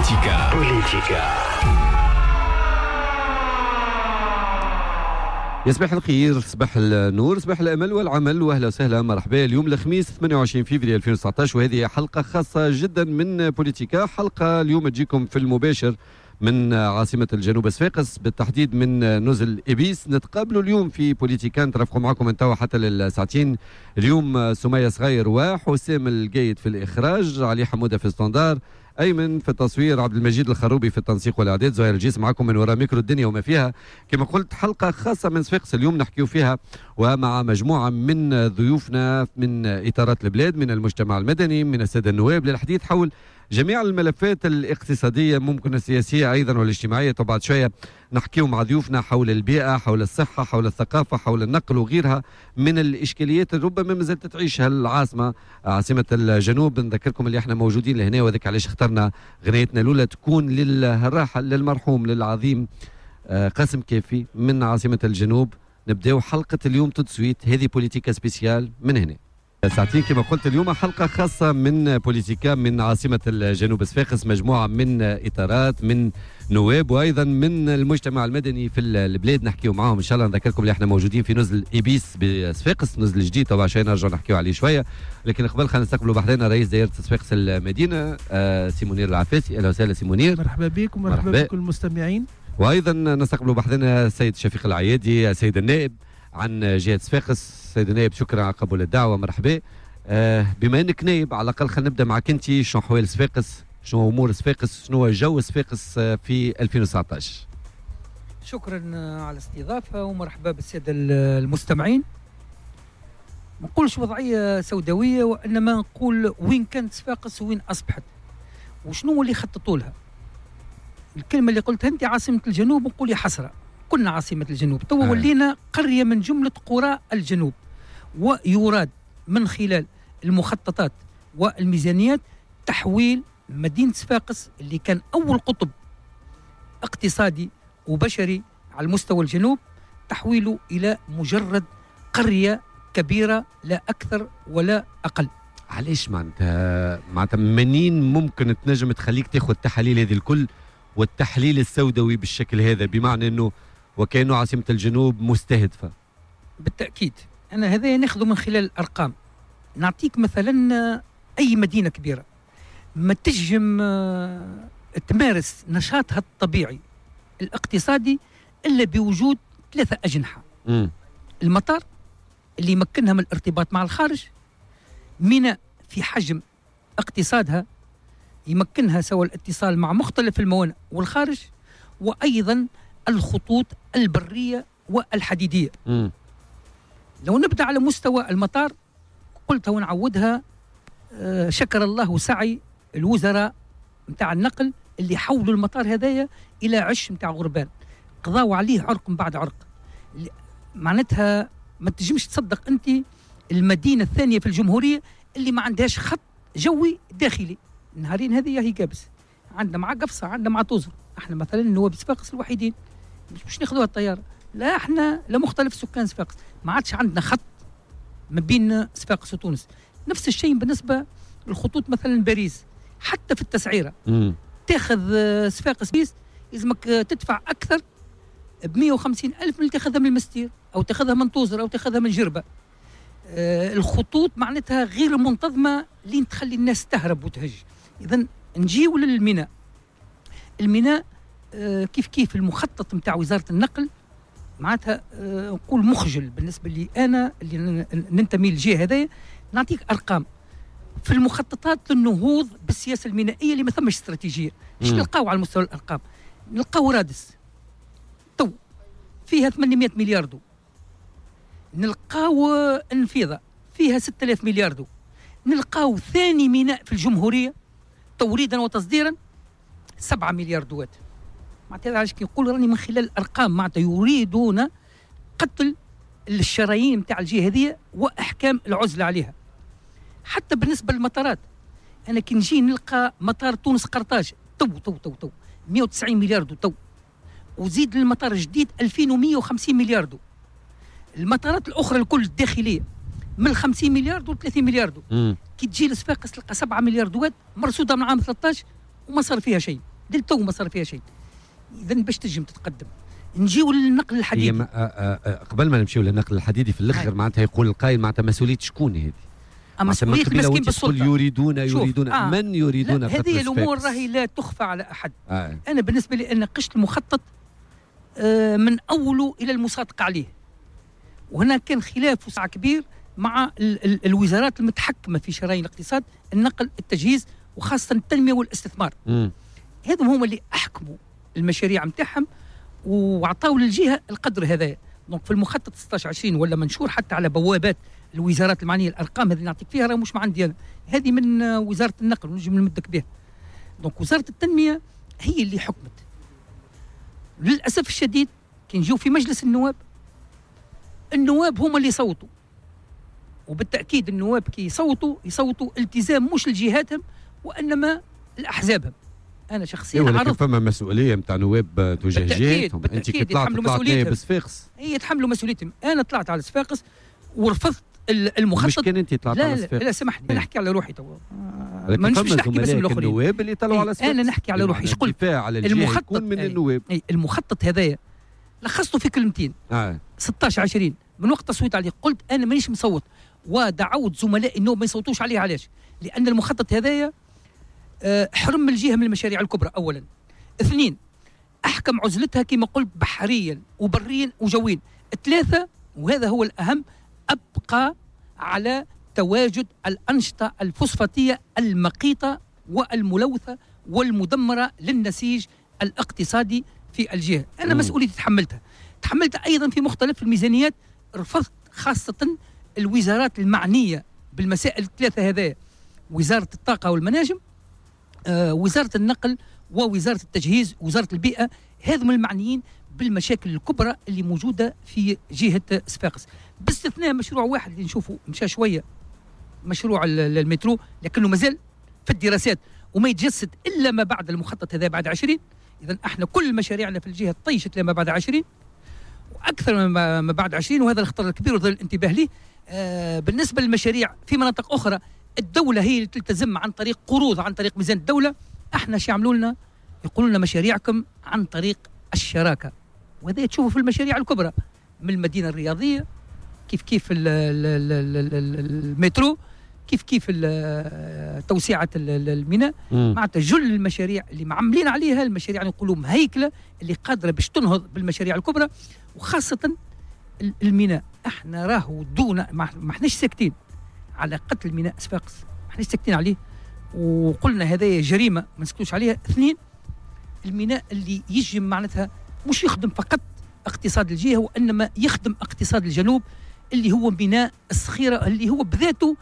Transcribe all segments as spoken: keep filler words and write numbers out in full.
بوليتيكا. بوليتيكا. يا صباح الخير، صباح النور، صباح الامل والعمل، واهلا وسهلا، مرحبا. اليوم الخميس ثمانية وعشرين فبراير ألفين وتسعة عشر، وهذه حلقه خاصه جدا من بوليتيكا. حلقه اليوم تجيكم في المباشر من عاصمه الجنوب صفاقس، بالتحديد من نزل ابيس. نتقابلوا اليوم في بوليتيكا، نترافقوا معكم من توا حتى للساعتين. اليوم سمية صغير وحسام القايد في الاخراج، علي حموده في الستاندار، ايمن في التصوير، عبد المجيد الخروبي في التنسيق والاعداد، زهير الجيس معكم من وراء ميكرو الدنيا وما فيها. كما قلت حلقه خاصه من صفاقس اليوم نحكيو فيها ومع مجموعه من ضيوفنا من اطارات البلاد، من المجتمع المدني، من الساده النواب، للحديث حول جميع الملفات الاقتصاديه ممكن السياسيه ايضا والاجتماعيه. وبعد شويه نحكيو مع ضيوفنا حول البيئه، حول الصحه، حول الثقافه، حول النقل وغيرها من الاشكاليات اللي ربما ما زالت تعيشها العاصمه عاصمه الجنوب. نذكركم اللي احنا موجودين لهنا، وذاك علاش اخترنا غنيتنا الاولى تكون للراحل للمرحوم للعظيم قاسم كافي من عاصمه الجنوب. نبداو حلقه اليوم تدسويت، هذه بوليتيكا سبيسيال من هنا ساعتين. كما قلت اليوم حلقة خاصة من بوليتيكا من عاصمة الجنوب صفاقس، مجموعة من إطارات، من نواب، وأيضا من المجتمع المدني في البلاد نحكيو معاهم إن شاء الله. نذكركم اللي احنا موجودين في نزل إبيس بصفاقس، نزل جديد طبعا عشان نرجع نحكيو عليه شوية. لكن قبل خلينا نستقبلوا بحذنا رئيس دائرة صفاقس المدينة آه سي منير العفاسي. أهلا وسهلا سي منير. مرحبا بك ومرحبا بكل المستمعين. وأيضا نستقبلوا بحذنا السيد شفيق العيادي، السيد النائب عن جهة صفاقس. سيد النائب شكرا على قبول الدعوة، مرحبا. آه بما انك نائب، على الاقل خلينا نبدا معك انت. شنو احوال صفاقس؟ شنو امور صفاقس؟ شنو جو صفاقس في ألفين وتسعة عشر؟ شكرا على الاستضافه ومرحبا بالساده المستمعين. ما نقولش وضعيه سوداويه، وانما نقول وين كانت صفاقس وين اصبحت وشنو اللي خططوا لها. الكلمه اللي قلتها انت عاصمه الجنوب، نقول يا حسره كنا عاصمه الجنوب، تو ولينا قريه من جمله قرى الجنوب. ويراد من خلال المخططات والميزانيات تحويل مدينة صفاقس اللي كان أول قطب اقتصادي وبشري على مستوى الجنوب، تحويله إلى مجرد قرية كبيرة لا أكثر ولا أقل. علاش معناتها معناتها منين ممكن تنجم تخليك تاخذ التحاليل هذه الكل والتحليل السوداوي بالشكل هذا، بمعنى أنه وكأنه عاصمة الجنوب مستهدفة؟ بالتأكيد أنا هذا ناخذه من خلال الأرقام. نعطيك مثلا أي مدينة كبيرة ما تجم تمارس نشاطها الطبيعي الاقتصادي إلا بوجود ثلاثة أجنحة. م. المطار اللي يمكنها من الارتباط مع الخارج، ميناء في حجم اقتصادها يمكنها سوى الاتصال مع مختلف الموانئ والخارج، وأيضا الخطوط البرية والحديدية. م. لو نبدأ على مستوى المطار، قلتها ونعودها، آه شكر الله سعي الوزراء متاع النقل اللي حولوا المطار هذايا إلى عش متاع غربان، قضاوا عليه عرق من بعد عرق. معناتها ما تجمش تصدق أنت المدينة الثانية في الجمهورية اللي ما عندهاش خط جوي داخلي. النهارين هذه هي قابس، عندنا مع قفصة، عندنا مع توزر. احنا مثلا نواب صفاقس الوحيدين مش مش ناخذوها الطيارة، لا احنا لمختلف سكان صفاقس ما عادش عندنا خط ما بين صفاقس وتونس. نفس الشيء بالنسبة للخطوط مثلا باريس، حتى في التسعيرة م. تاخذ صفاقس بيس يلزمك تدفع أكثر ب مئة وخمسين ألف من اللي تاخذها من المستير أو تاخذها من توزر أو تاخذها من جربة. آه الخطوط معناتها غير منتظمة لين تخلي الناس تهرب وتهج. إذن نجيو للميناء. الميناء آه كيف كيف المخطط متاع وزارة النقل معناتها آه نقول مخجل بالنسبة لي أنا اللي ننتمي للجهة هذايا. نعطيك أرقام في المخططات للنهوض بالسياسة المينائية اللي ما ثمش استراتيجية. ايش نلقاو على مستوى الأرقام؟ نلقاو رادس تو فيها ثمانمئة مليار دو، نلقاو انفيضة فيها ستة آلاف مليار دو، نلقاو ثاني ميناء في الجمهورية توريدا وتصديرا سبعة مليار دوات. معناتها علاش كي نقول راني من خلال الأرقام معناتها يريدون قتل الشرايين نتاع الجهة هذه وأحكام العزلة عليها. حتى بالنسبة للمطارات، أنا كي نجي نلقى مطار تونس قرطاج تو تو تو تو مئة وتسعين مليار دو تو، وزيد للمطار الجديد ألفين ومئة وخمسين مليار دو. المطارات الأخرى الكل الداخلية من خمسين مليار دو ل ثلاثين مليار دو. م. كي تجي لصفاقس تلقى سبعة مليار دوات مرصودة من عام ثلاثة عشر وما صار فيها شيء. للتو ما صار فيها شيء. اذا باش تنجم تتقدم نجيو للنقل الحديدي. ما آآ آآ قبل ما نمشيو للنقل الحديدي في الاخر معناتها يقول القائل معناتها مسؤوليه شكون هذه؟ مسؤوليه المسكين بالسلطه. يريدون يريدون آه. من يريدون قتل هذه الامور راهي لا تخفى على احد. آه. انا بالنسبه لي انا قشت المخطط آه من اوله الى المصادقه عليه، وهنا كان خلاف وسع كبير مع ال ال الوزارات المتحكمه في شرايين الاقتصاد، النقل، التجهيز، وخاصه التنميه والاستثمار. هذم هم اللي احكموا المشاريع نتاعهم وعطاوا للجهه القدر هذا. دونك في المخطط ستة عشر عشرين ولا منشور حتى على بوابات الوزارات المعنيه، الارقام هذه نعطيك فيها راه مش ما عندي انا، هذه من وزاره النقل ونجم نمدك بها. دونك وزاره التنميه هي اللي حكمت. للاسف الشديد كي نجيو في مجلس النواب، النواب هم اللي صوتوا، وبالتاكيد النواب كي يصوتوا يصوتوا التزام مش لجهاتهم وانما لاحزابهم. انا شخصيا إيه ولكن فما مسؤوليه نتاع نواب تجاه جهتهم. انت كي طلعت طلعت نائب صفاقس، هي يتحملوا مسؤوليتهم. انا طلعت على صفاقس ورفضت المخطط. مش كان انت طلعت لا على صفاقس؟ لا, لا سمحني انا نحكي على روحي تو. آه ما نحكيش نحكي باسم الاخرين. النواب اللي طلعوا على صفاقس. انا نحكي على روحي. ايش قلت؟ المخطط يكون من النواب. اي المخطط هذايا لخصته في كلمتين. آه. ستة عشر عشرين من وقت تصويت عليه قلت انا مانيش مصوت، ودعوت زملائي النواب ما يصوتوش عليه. علاش؟ لان المخطط هذايا أه حرم الجهه من المشاريع الكبرى اولا. اثنين، احكم عزلتها كما قلت بحريا وبريا وجويا. ثلاثه، وهذا هو الاهم، ابقى على تواجد الانشطه الفوسفاتيه المقيته والملوثه والمدمره للنسيج الاقتصادي في الجهه. انا مسؤوليتي تحملتها. تحملتها ايضا في مختلف الميزانيات. رفضت خاصه الوزارات المعنيه بالمسائل الثلاثه هذايا، وزاره الطاقه والمناجم، آه وزاره النقل، ووزاره التجهيز، وزاره البيئه. هذم المعنيين بالمشاكل الكبرى اللي موجوده في جهه صفاقس، باستثناء مشروع واحد اللي نشوفه مشى شويه، مشروع المترو، لكنه مازال في الدراسات وما يتجسد الا ما بعد المخطط هذا بعد عشرين. اذا احنا كل مشاريعنا في الجهه طيشت لما بعد عشرين واكثر ما بعد عشرين، وهذا الخطر الكبير وذل الانتباه له. آه بالنسبه للمشاريع في مناطق اخرى الدوله هي اللي تلتزم عن طريق قروض، عن طريق ميزان الدوله. احنا شو يعملوا لنا؟ يقولوا لنا مشاريعكم عن طريق الشراكه، وهذا تشوفوا في المشاريع الكبرى من المدينه الرياضيه، كيف كيف المترو، كيف كيف توسعه الميناء. معناتها جل المشاريع اللي معملين عليها المشاريع نقولوا مهيكله اللي قادره باش تنهض بالمشاريع الكبرى، وخاصه الميناء. احنا راهو دون ما احناش ساكتين على قتل ميناء صفاقس، ما احناش ساكتين عليه وقلنا هذا جريمه ما نسكتوش عليها. اثنين، الميناء اللي يجي معناتها مش يخدم فقط اقتصاد الجهه وانما يخدم اقتصاد الجنوب، اللي هو ميناء الصخيره اللي هو بذاته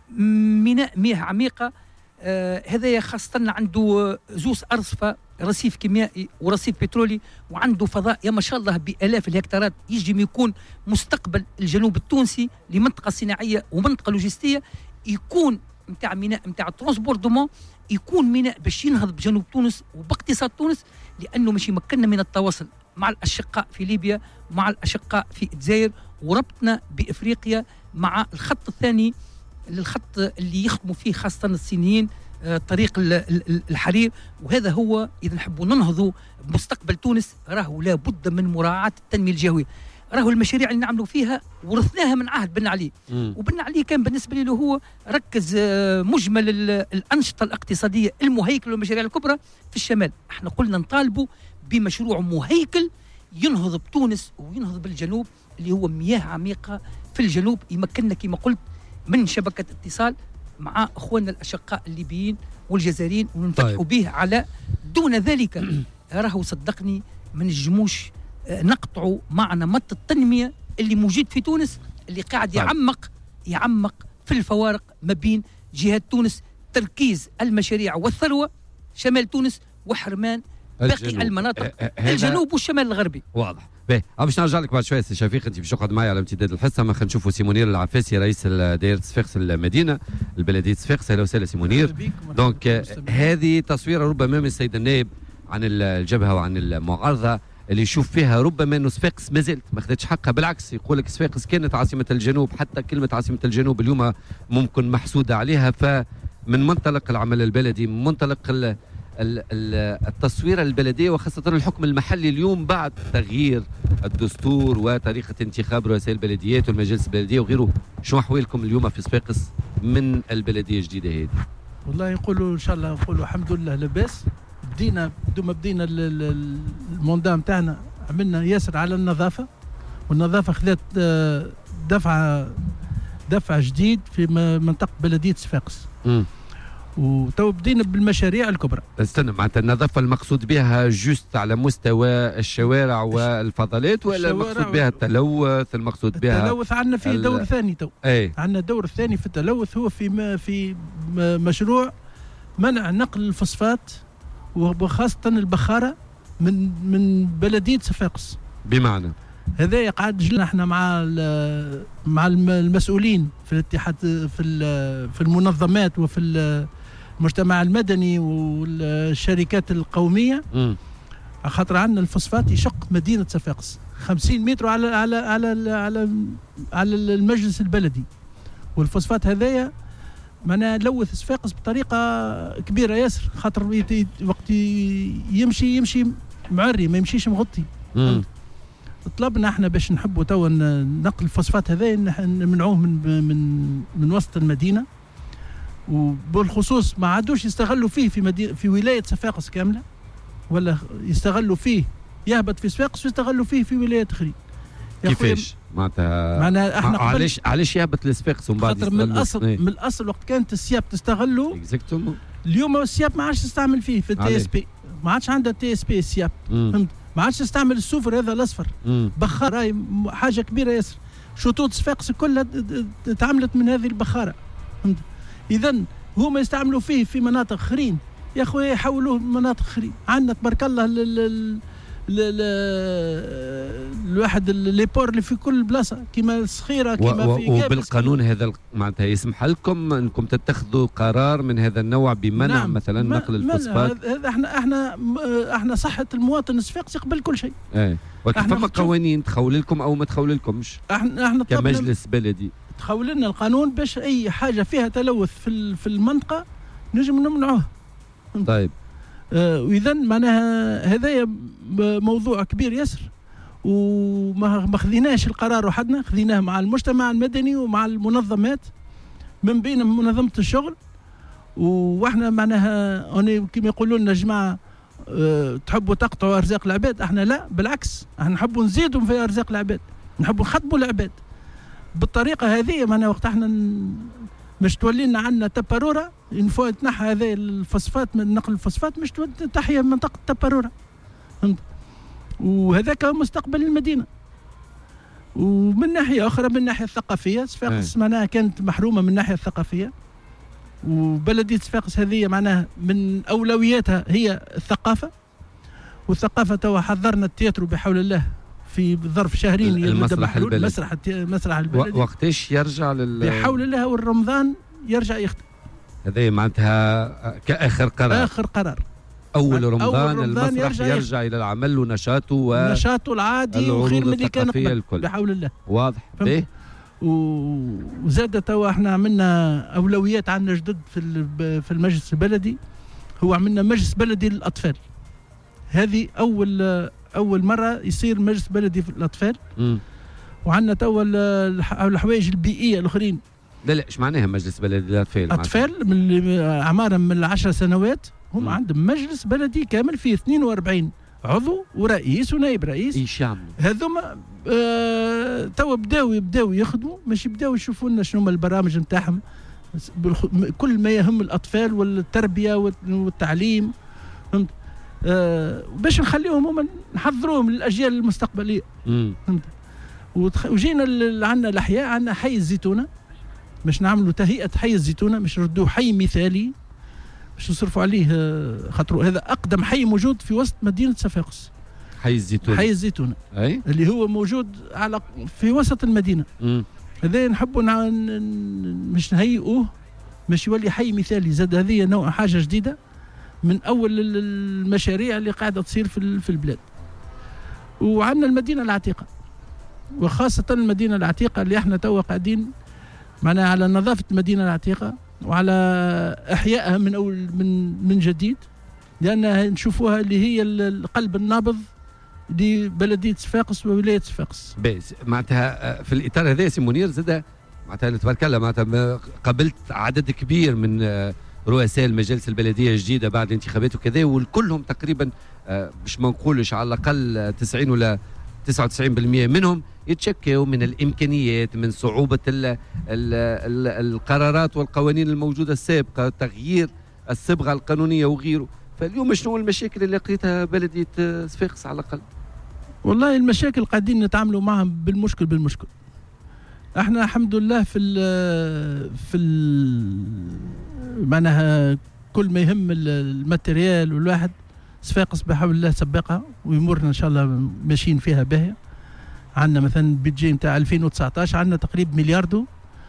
ميناء مياه عميقه. آه هذا خاصه عنده زوز ارصفه، رصيف كيميائي ورصيف بترولي، وعنده فضاء يا ما شاء الله بالاف الهكتارات. يجي يكون مستقبل الجنوب التونسي لمنطقه صناعيه ومنطقه لوجستيه، يكون نتاع ميناء نتاع ترانسبوردمون، يكون ميناء باش ينهض بجنوب تونس وباقتصاد تونس، لانه مش يمكننا من التواصل مع الاشقاء في ليبيا، مع الاشقاء في الجزائر، وربطنا بافريقيا مع الخط الثاني للخط اللي يخدموا فيه خاصه الصينيين، آه طريق الحرير. وهذا هو اذا نحبوا ننهضوا بمستقبل تونس راهو لابد من مراعاه التنميه الجهويه. راهو المشاريع اللي نعملوا فيها ورثناها من عهد بن علي، وبن علي كان بالنسبه له هو ركز آه مجمل الانشطه الاقتصاديه المهيكله والمشاريع الكبرى في الشمال. احنا قلنا نطالبوا بمشروع مهيكل ينهض بتونس وينهض بالجنوب، اللي هو مياه عميقه في الجنوب يمكننا كما قلت من شبكه اتصال مع اخواننا الاشقاء الليبيين والجزائريين وننفتحوا طيب. به على دون ذلك راهو صدقني ما نجموش نقطعوا مع نمط التنميه اللي موجود في تونس، اللي قاعد طيب. يعمق يعمق في الفوارق ما بين جهات تونس. تركيز المشاريع والثروه شمال تونس وحرمان باقي المناطق الجنوب والشمال الغربي. واضح. باهي باش نرجع لك بعد شويه سي شفيق، انت باش تقعد معي على امتداد الحصه. ما خلينا نشوفوا سي منير العفاسي رئيس دائره صفاقس المدينه البلديه صفاقس. اهلا وسهلا سي منير. دونك هذه تصويره ربما من السيد النائب عن الجبهه وعن المعارضه اللي يشوف فيها ربما انه صفاقس ما زالت ما خدتش حقها. بالعكس يقول لك صفاقس كانت عاصمه الجنوب، حتى كلمه عاصمه الجنوب اليوم ممكن محسوده عليها. فمن منطلق العمل البلدي، من منطلق التصوير البلدية وخاصة الحكم المحلي اليوم بعد تغيير الدستور وطريقة انتخاب رؤساء البلديات والمجالس البلدية وغيره؟ شو أحوالكم اليوم في صفاقس من البلدية الجديدة هذه؟ والله يقولوا إن شاء الله نقولوا الحمد لله لاباس. بدينا دوما بدينا الموندا نتاعنا عملنا ياسر على النظافة، والنظافة خذت دفعة دفع جديد في منطقة بلدية صفاقس. وتو بدينا بالمشاريع الكبرى. استنى، معناتها النظافة المقصود بها جوست على مستوى الشوارع والفضلات، ولا المقصود بها التلوث؟ المقصود بها التلوث عندنا في دور ثاني تو. اي عندنا دور ثاني في التلوث، هو في ما في مشروع منع نقل الفوسفات وخاصة البخارة من من بلدية صفاقس. بمعنى هذا قاعد جلنا احنا مع مع المسؤولين في الاتحاد في في المنظمات وفي المجتمع المدني والشركات القوميه، خاطر عندنا الفوسفات يشق مدينه صفاقس خمسين متر على على على على على المجلس البلدي، والفوسفات هذايا معناها لوث صفاقس بطريقه كبيره ياسر، خاطر وقت يمشي يمشي معري ما يمشيش مغطي. طلبنا احنا باش نحبوا توا نقل الفوسفات هذا نمنعوه من من من وسط المدينه، وبالخصوص ما عادوش يستغلوا فيه في مدينه في ولايه صفاقس كامله، ولا يستغلوا فيه يهبط في صفاقس ويستغلوا فيه في ولايات اخرين. كيفاش معناتها؟ معناها احنا علاش علاش يهبط لصفاقس ومن بعد خاطر من الاصل ايه؟ من الاصل وقت كانت السياب تستغلوا اكزاكتومون. اليوم السياب ما عادش تستعمل فيه في التي اس بي، ما عادش عندها تي اس بي السياب، فهمت؟ ما عادش تستعمل السوفر هذا الاصفر. بخار راي حاجه كبيره ياسر، شطوط صفاقس كلها تعملت من هذه البخاره، فهمت؟ اذا هما يستعملوا فيه في مناطق اخرين، يا خويا يحولوه مناطق اخرين. عندنا تبارك الله الواحد ليبور اللي في كل بلاصه كيما الصخيره كيما و... في وبالقانون هذا معناتها يسمح لكم انكم تتخذوا قرار من هذا النوع بمنع نعم. مثلا نقل الفوسفات؟ هذا احنا احنا احنا صحه المواطن الصفاقسي قبل كل شيء. ايه فما قوانين تخول لكم او ما تخول لكمش؟ احنا احنا كمجلس بلدي تخول لنا القانون باش اي حاجه فيها تلوث في في المنطقه نجم نمنعوها. طيب آه واذا معناها هذايا موضوع كبير ياسر، وما ما خذيناش القرار وحدنا، خذيناه مع المجتمع المدني ومع المنظمات من بين منظمه الشغل. واحنا معناها كما يقولوا لنا جماعه أه تحبوا تقطعوا ارزاق العباد، احنا لا بالعكس، احنا نحبوا نزيدوا في ارزاق العباد، نحبوا نخدموا العباد بالطريقه هذه. معناها وقت احنا مش تولي لنا عندنا تبارورة ينفو تنحى هذه الفوسفات من نقل الفوسفات، مش تحيا منطقه تبارورة، فهمت؟ وهذاك مستقبل المدينه. ومن ناحيه اخرى من الناحيه الثقافيه صفاقس معناها كانت محرومه من الناحيه الثقافيه، وبلديه صفاقس هذه معناها من اولوياتها هي الثقافه. والثقافه توا حضرنا التياترو بحول الله في ظرف شهرين المسرح البلدي. المسرح المسرح البلدي وقتاش يرجع لل بحول الله، والرمضان يرجع يختم. هذه معناتها كاخر قرار اخر قرار أول رمضان, أول رمضان المسرح يرجع, يرجع إلى العمل ونشاطه ونشاطه العادي وخير من اللي كان قبل بحول الله. واضح به. وزاد توا احنا عملنا أولويات عندنا جدد في في المجلس البلدي، هو عملنا مجلس بلدي للأطفال. هذه أول أول مرة يصير مجلس بلدي في الأطفال. م. وعندنا توا الحوايج البيئية الآخرين. لا لا ايش معناها مجلس بلدي للأطفال؟ أطفال من أعمارهم من العشر سنوات هم عندهم مجلس بلدي كامل فيه اثنين وأربعين عضو ورئيس ونائب رئيس. ايش يعملوا؟ هذوما آه توا بداوا يبداوا يخدموا، مش يبداوا يشوفوا لنا شنو هما البرامج نتاعهم، كل ما يهم الاطفال والتربيه والتعليم، فهمت؟ آه باش نخليهم هما نحضروهم للاجيال المستقبليه. فهمت؟ وجينا عندنا الاحياء، عندنا حي الزيتونه، باش نعملوا تهيئه حي الزيتونه، مش نردوه حي مثالي، باش نصرفوا عليه خاطر هذا اقدم حي موجود في وسط مدينه صفاقس. حي الزيتونه. حي الزيتونه اي اللي هو موجود على في وسط المدينه. هذا نحبوا مش نهيئوه باش يولي حي مثالي. زاد هذه نوع حاجه جديده من اول المشاريع اللي قاعده تصير في في البلاد. وعندنا المدينه العتيقه، وخاصه المدينه العتيقه اللي احنا توا قاعدين معناها على نظافه المدينه العتيقه وعلى احيائها من اول من من جديد. لأنها نشوفوها اللي هي القلب النابض لبلدية صفاقس وولاية صفاقس. بس معناتها في الإطار هذا سي منير زاد معناتها تبارك الله معناتها قابلت عدد كبير من رؤساء المجالس البلدية الجديدة بعد الانتخابات وكذا، والكلهم تقريبا باش ما نقولش على الأقل تسعين ولا تسعة وتسعين بالمئة منهم يتشكوا من الامكانيات، من صعوبه ال ال ال القرارات والقوانين الموجوده السابقه، تغيير الصبغه القانونيه وغيره. فاليوم شنو المشاكل اللي لقيتها بلديه صفاقس على الاقل؟ والله المشاكل قاعدين نتعاملوا معها بالمشكل بالمشكل. احنا الحمد لله في ال في ال معناها كل ما يهم الماتيريال والواحد صفاقس بحول الله سبقها ويمرنا ان شاء الله ماشيين فيها باهيه. عندنا مثلا البيدجي نتاع ألفين وتسعطاش عندنا تقريبا ملياردو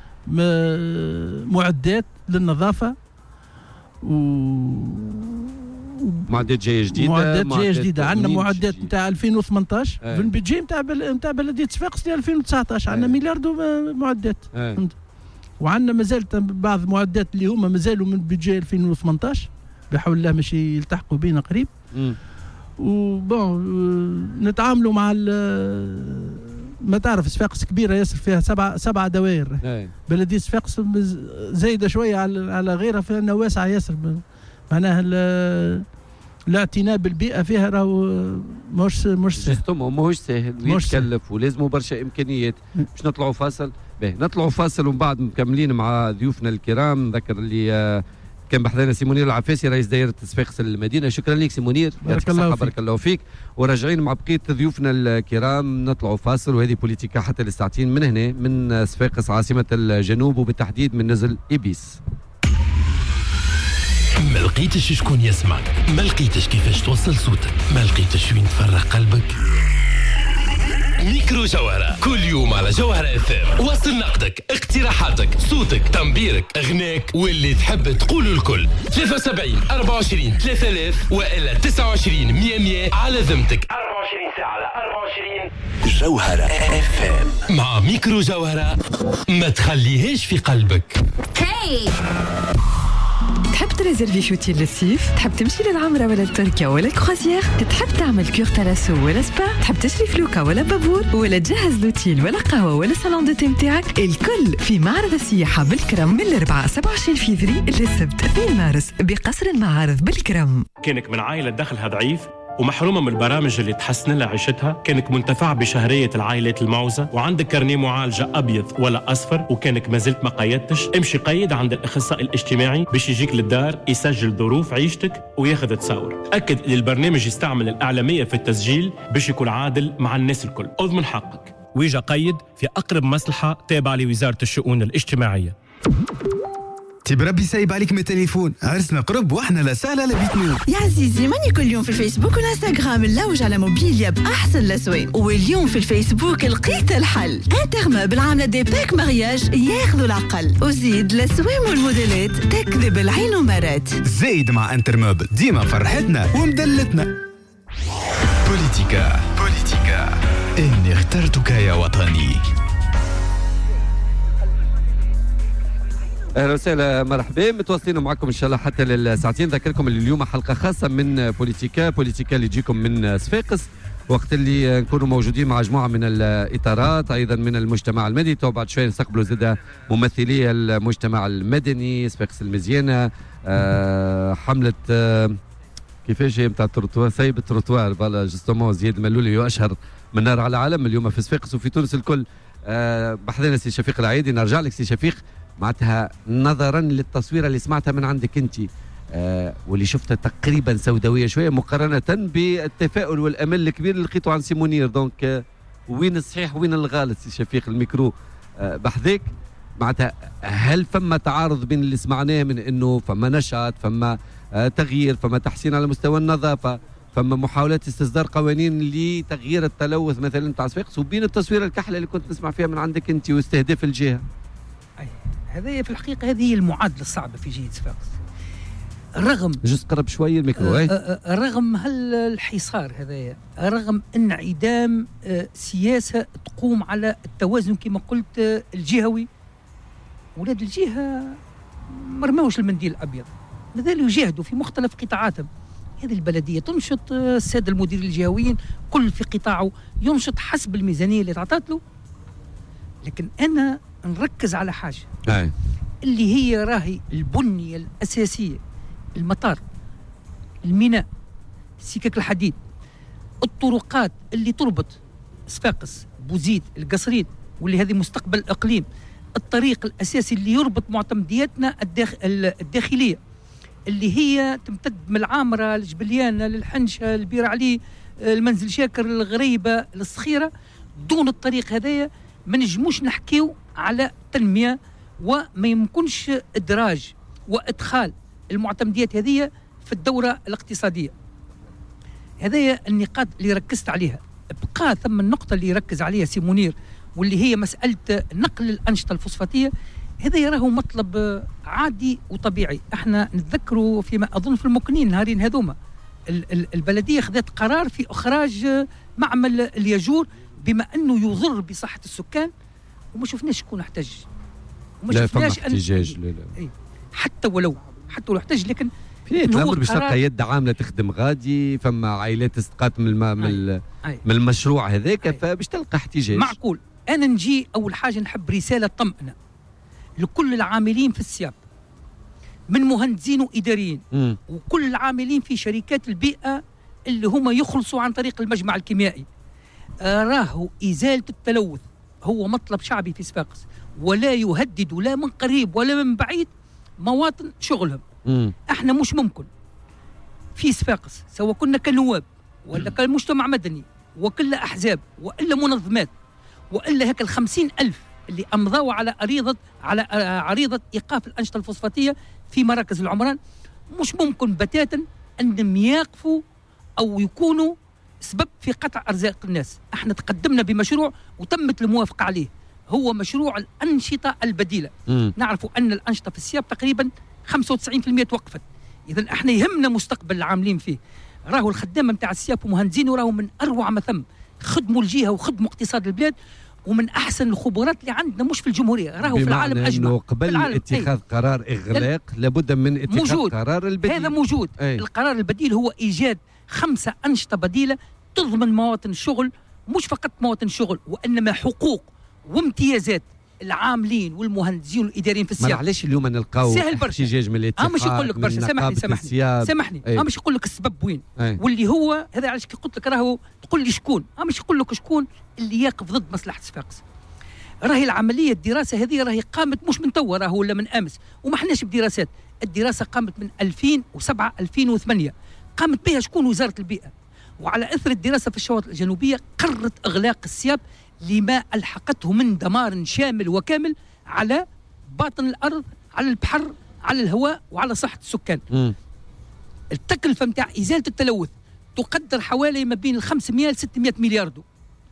معدات للنظافه و معدات جايه جديده معدات جايه جديده. عندنا معدات نتاع ألفين وثمانطاش في البيدجي نتاع نتاع بلديه صفاقس ل ألفين وتسعطاش عندنا ملياردو معدات. وعندنا مازال بعض المعدات اللي هما مازالوا من بيدجي ألفين وثمانطاش بحول الله ماشي يلتحقوا بينا قريب. وبون نتعاملوا مع ما تعرف صفاقس كبيره ياسر فيها سبعه سبعه دوائر. بلديه صفاقس زايده شويه على على غيرها فيها واسعه ياسر. معناها الاعتناء بالبيئه فيها راهو مش مش سهل. ماهوش سهل ويتكلف ولازموا برشا امكانيات. باش نطلعوا فاصل. باهي نطلعوا فاصل ومن بعد مكملين مع ضيوفنا الكرام. نذكر اللي كان بحضرنا سي منير العفاسي رئيس دائرة صفاقس المدينة. شكرا لك سي منير، بارك الله فيك. بارك الله فيك. وراجعين مع بقية ضيوفنا الكرام نطلعوا فاصل، وهذه بوليتيكا حتى للساعتين من هنا من صفاقس عاصمة الجنوب وبالتحديد من نزل إبيس. ما لقيتش شكون يسمعك، ما لقيتش كيفاش توصل صوتك، ما لقيتش وين تفرغ قلبك. ميكرو جوهرة كل يوم على جوهرة اف ام. وصل نقدك، اقتراحاتك، صوتك، تنبيرك، اغناك واللي تحب تقوله الكل. ثلاثة وسبعين أربعة وعشرين ثلاثة آلاف والا تسعة وعشرين مية مية على ذمتك. أربعة وعشرين ساعة على أربعة وعشرين جوهرة اف ام. مع ميكرو جوهرة ما تخليهاش في قلبك. هاي تحب تريزرفي شوتيل للصيف؟ تحب تمشي للعمرة ولا لتركيا ولا الكروزير؟ تحب تعمل كور تلاسو ولا سبا؟ تحب تشري فلوكة ولا بابور؟ ولا تجهز لوتيل ولا قهوة ولا صالون دو تي متاعك؟ الكل في معرض السياحة بالكرم من الأربعاء سبعة وعشرين فيفري للسبت اثنين مارس بقصر المعارض بالكرم. كانك من عائلة دخلها ضعيف ومحرومة من البرامج اللي تحسن لها عيشتها، كانك منتفع بشهرية العائلات المعوزة وعندك كارنيه معالجة أبيض ولا أصفر وكانك ما زلت ما قيدتش، امشي قيد عند الأخصائي الاجتماعي باش يجيك للدار يسجل ظروف عيشتك وياخذ تصاور. أكد ان البرنامج يستعمل الإعلامية في التسجيل باش يكون عادل مع الناس الكل. اضمن حقك ويجا قيد في أقرب مصلحة تابعة لوزارة الشؤون الاجتماعية. بربي سايب عليك من التليفون، عرسنا قرب واحنا لا سهله لا بيتنون. يا عزيزي ماني كل يوم في الفيسبوك والانستغرام نلوج على موبيليا باحسن الاسواق، واليوم في الفيسبوك لقيت الحل. انترموبل عامله دي باك مارياج ياخذوا العقل، وزيد الاسواق والموديلات تكذب العين ومرات. زايد مع انترموبل ديما فرحتنا ومدلتنا. بوليتيكا بوليتيكا اني اخترتك يا وطني. اهلا وسهلا مرحبا، متواصلين معكم ان شاء الله حتى للساعتين. ذكركم اللي اليوم حلقه خاصه من بوليتيكا بوليتيكا اللي تجيكم من صفاقس، وقت اللي نكونوا موجودين مع مجموعه من الاطارات ايضا من المجتمع المدني. تو بعد شويه نستقبلوا زاده ممثلي المجتمع المدني صفاقس المزيانه. أه حمله أه كيفاش هي نتاع التروتوار، سايب التروتوار فوالا جوستومون. زياد ملولي اشهر من نار على العالم اليوم في صفاقس وفي تونس الكل. أه بحضرنا سي شفيق العيدي. نرجع لك سي شفيق، معناتها نظرا للتصوير اللي سمعتها من عندك انت آه واللي شفتها تقريبا سوداويه شويه مقارنه بالتفاؤل والامل الكبير اللي لقيته عن سي منير. دونك آه وين الصحيح وين الغلط سي شفيق؟ الميكرو آه بحذاك. معناتها هل فما تعارض بين اللي سمعناه من انه فما نشاط، فما آه تغيير، فما تحسين على مستوى النظافه، فما محاولات استصدار قوانين لتغيير التلوث مثلا تاع صفاقس، وبين التصوير الكحله اللي كنت نسمع فيها من عندك انت واستهداف الجهه؟ هذه في الحقيقة هذه هي المعادلة الصعبة في جهة صفاقس. رغم جزء قرب شوية الميكرو آه آه رغم هالحصار هذايا، رغم انعدام آه سياسة تقوم على التوازن كما قلت آه الجهوي، ولاد الجهة مرموش المنديل الأبيض، مازالوا يجاهدوا في مختلف قطاعاتهم هذه البلديه تنشط الساده المديرين الجهويين كل في قطاعه ينشط حسب الميزانيه اللي تعطت له. لكن انا نركز على حاجه أي. اللي هي راهي البنيه الاساسيه، المطار، الميناء، سكك الحديد، الطرقات اللي تربط صفاقس، بوزيد، القصرين، واللي هذه مستقبل الاقليم، الطريق الاساسي اللي يربط معتمدياتنا الداخ... الداخليه اللي هي تمتد من العامره لجبليانه للحنشه لبير علي، المنزل شاكر، الغريبه، للصخيره. دون الطريق هذايا ما نجموش نحكيو على تنميه، وما يمكنش ادراج وادخال المعتمديات هذه في الدوره الاقتصاديه. هذايا النقاط اللي ركزت عليها. بقى ثم النقطه اللي يركز عليها سي منير، واللي هي مساله نقل الانشطه الفوسفاتيه. هذا راهو مطلب عادي وطبيعي. احنا نتذكروا فيما اظن في المكنين نهارين هذوما البلديه خذت قرار في اخراج معمل الياجور بما انه يضر بصحه السكان، وما شفناش شكون احتج. وما لا شفناش احتجاج. لا لا. حتى ولو حتى ولو احتج، لكن في الامر باش تلقى يد عامله تخدم غادي، فما عائلات استقات من الم... من, من المشروع هذاك، فباش تلقى احتجاج. معقول. انا نجي اول حاجه نحب رساله طمأنه لكل العاملين في السياب من مهندسين واداريين م. وكل العاملين في شركات البيئه اللي هم يخلصوا عن طريق المجمع الكيميائي. راهو ازاله التلوث هو مطلب شعبي في صفاقس، ولا يهدد لا من قريب ولا من بعيد مواطن شغلهم. م. احنا مش ممكن في صفاقس سواء كنا كنواب ولا كمجتمع مدني وكل احزاب والا منظمات والا هيك الخمسين ألف اللي امضوا على عريضه على عريضه ايقاف الانشطه الفوسفاتيه في مراكز العمران، مش ممكن بتاتا انهم يقفوا او يكونوا سبب في قطع ارزاق الناس. احنا تقدمنا بمشروع وتمت الموافقه عليه، هو مشروع الانشطه البديله. م. نعرفوا ان الانشطه في السياب تقريبا خمسة وتسعين بالمئة توقفت. اذا احنا يهمنا مستقبل العاملين فيه. راهو الخدامه نتاع السياب ومهندسين وراهو من اروع ما ثم، خدموا الجهه وخدموا اقتصاد البلاد، ومن احسن الخبرات اللي عندنا مش في الجمهوريه، راهو في العالم اجمع. انه قبل اتخاذ أي. قرار اغلاق لابد من اتخاذ موجود. قرار البديل. هذا موجود. أي. القرار البديل هو ايجاد خمسه انشطه بديله تضمن مواطن الشغل، مش فقط مواطن الشغل وانما حقوق وامتيازات العاملين والمهندسين والاداريين في السياق. معليش اليوم نلقاو احتجاج من الاتحاد، اه مش يقول لك برشا، سامحني سامحني سامحني اه مش يقول لك السبب وين. أي. واللي هو هذا علاش كي قلت لك راهو تقول لي شكون، اه مش يقول لك شكون اللي يقف ضد مصلحه صفاقس. راهي العمليه الدراسه هذه راهي قامت مش من توا، راهو ولا من امس، وما حناش بدراسات. الدراسه قامت من ألفين وسبعة ألفين وثمانية، قامت بها شكون؟ وزاره البيئه. وعلى اثر الدراسه في الشواطئ الجنوبيه قررت اغلاق السياب لما الحقته من دمار شامل وكامل على باطن الارض، على البحر، على الهواء، وعلى صحه السكان. م. التكلفه نتاع ازاله التلوث تقدر حوالي ما بين خمسمئة ل ستمئة مليار دو.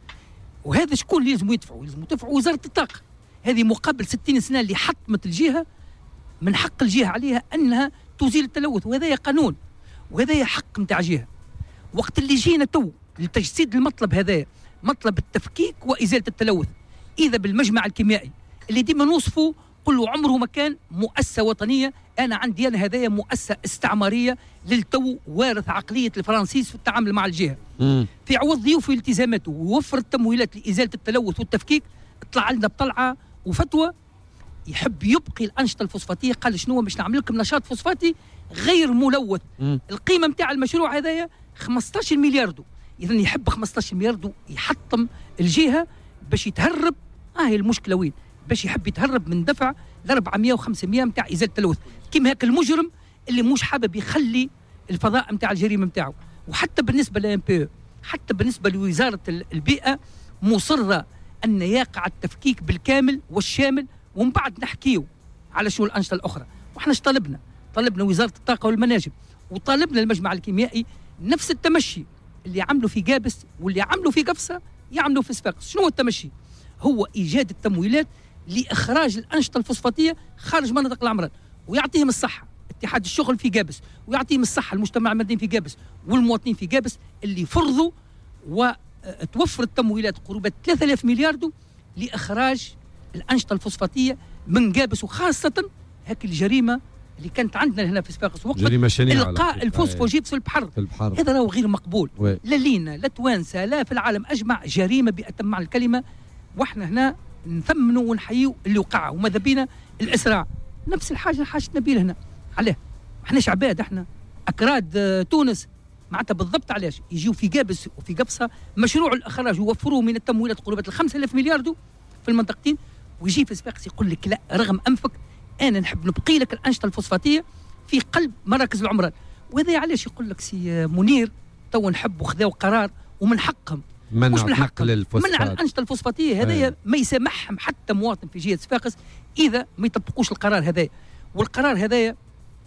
وهذا شكون اللي لازم يدفعوا؟ لازم يدفعوا وزاره الطاقه. هذه مقابل ستين سنه اللي حطمت الجهه، من حق الجهه عليها انها تزيل التلوث، وهذا قانون وهذا حق نتاع جهه. وقت اللي جينا تو لتجسيد المطلب هذا، مطلب التفكيك وازاله التلوث، اذا بالمجمع الكيميائي اللي ديما نوصفه كله عمره ما كان مؤسسه وطنيه. انا عندي انا هذايا مؤسسه استعماريه للتو، وارث عقليه الفرنسيس في التعامل مع الجهه. مم. في عوض ضيوف التزاماته ووفر التمويلات لازاله التلوث والتفكيك، طلع لنا بطلعه وفتوى يحب يبقي الانشطه الفوسفاتيه. قال شنو باش نعمل لكم نشاط فوسفاتي غير ملوث. مم. القيمه نتاع المشروع هذايا خمسطاش مليار دو. اذا يحب خمسطاش مليار دو يحطم الجهه باش يتهرب. اه هي المشكله وين؟ باش يحب يتهرب من دفع ل أربعمئة وخمسمئة نتاع ازاله التلوث، كيما هاك المجرم اللي مش حابب يخلي الفضاء نتاع الجريمه نتاعو. وحتى بالنسبه لام بي، حتى بالنسبه لوزاره البيئه مصره ان يقع التفكيك بالكامل والشامل، ومن بعد نحكيو على شو الانشطه الاخرى. واحنا ايش طلبنا؟ طلبنا وزاره الطاقه والمناجم، وطالبنا المجمع الكيميائي نفس التمشي اللي عملوا في جابس واللي عملوا في قفصه يعملوا في صفاقس. شنو التمشي؟ هو ايجاد التمويلات لاخراج الانشطه الفوسفاتيه خارج مناطق العمران، ويعطيهم الصحه اتحاد الشغل في جابس، ويعطيهم الصحه المجتمع المدني في جابس والمواطنين في جابس اللي فرضوا وتوفر التمويلات قرابه ثلاثة آلاف مليار دو لاخراج الانشطه الفوسفاتيه من جابس، وخاصه هاك الجريمه اللي كانت عندنا هنا في صفاقس وقت القاء الفوسفوجيت في البحر, في البحر. هذا راهو غير مقبول. وي. لا لينا لا توانسه لا في العالم اجمع، جريمه بأتم معنى الكلمه. واحنا هنا نثمنوا ونحيوا اللي وقع، وماذا بينا الاسراع. نفس الحاجه حاجتنا بيه هنا. علاه؟ احناش عباد، احنا اكراد تونس معناتها بالضبط. علاش يجيو في قابس وفي قبصه مشروع الاخراج يوفروا من التمويلات قرابه ال خمسة آلاف مليار دو في المنطقتين، ويجي في صفاقس يقول لك لا رغم انفك انا نحب نبقي لك الانشطه الفوسفاتيه في قلب مراكز العمران. وهذا علاش يقول لك سي منير تو نحبوا خذاو قرار ومن حقهم منع نقل الفوسفات، منع الانشطه الفوسفاتيه هذايا ما يسامحهم حتى مواطن في جهه صفاقس اذا ما يطبقوش القرار هذايا. والقرار هذايا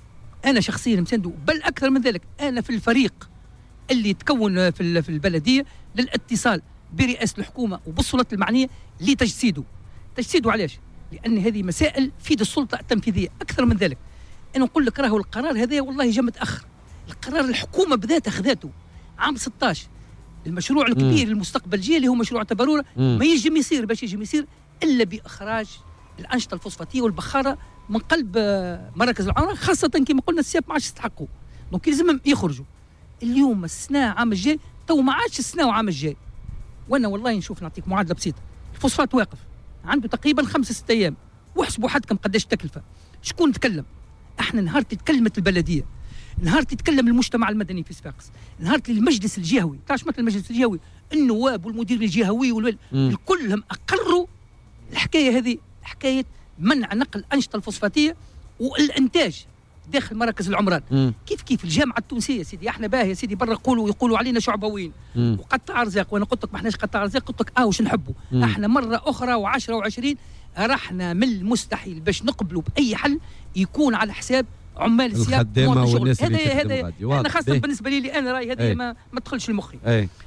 انا شخصيا مسانده، بل اكثر من ذلك انا في الفريق اللي تكون في في البلديه للاتصال برئاسه الحكومه وبالسلطات المعنيه لتجسيده. تجسيده علاش؟ لان هذه مسائل في السلطه التنفيذيه. اكثر من ذلك انا نقول لك راهو القرار هذا والله جا متاخر. القرار الحكومه بذاتها خذاته عام ستة عشر. المشروع الكبير مم. المستقبل الجاي اللي هو مشروع تبروره ما يجم يصير باش يجم يصير الا باخراج الانشطه الفوسفاتيه والبخاره من قلب مراكز العمران، خاصه كما قلنا السياب ما عادش يستحقوا، دونك يلزمهم يخرجوا. اليوم السنه عام الجاي تو ما عادش السنه وعام الجاي. وانا والله نشوف نعطيك معادله بسيطه. الفوسفات واقف عنده تقريبا خمسة ستة ايام، واحسبوا حدكم قداش تكلفه. شكون تكلم؟ احنا نهار تتكلمت البلديه، نهار تتكلم المجتمع المدني في صفاقس، نهار المجلس الجهوي، تعرف مثل المجلس الجهوي النواب والمدير الجهوي والول كلهم اقروا الحكايه هذه، حكايه منع نقل الانشطه الفوسفاتيه والانتاج داخل مراكز العمران. مم. كيف كيف الجامعه التونسيه سيدي احنا باهي يا سيدي برا يقولوا يقولوا علينا شعبويين وقطع ارزاق، وانا قلت لك ما احناش قطع ارزاق، قلت لك اه واش نحبوا احنا مره اخرى وعشرة وعشرين رحنا من المستحيل باش نقبلوا باي حل يكون على حساب عمال السياق والناس اللي هذا هذا انا خاصه بيه. بالنسبه لي انا رايي هذه ما ما تدخلش لمخي.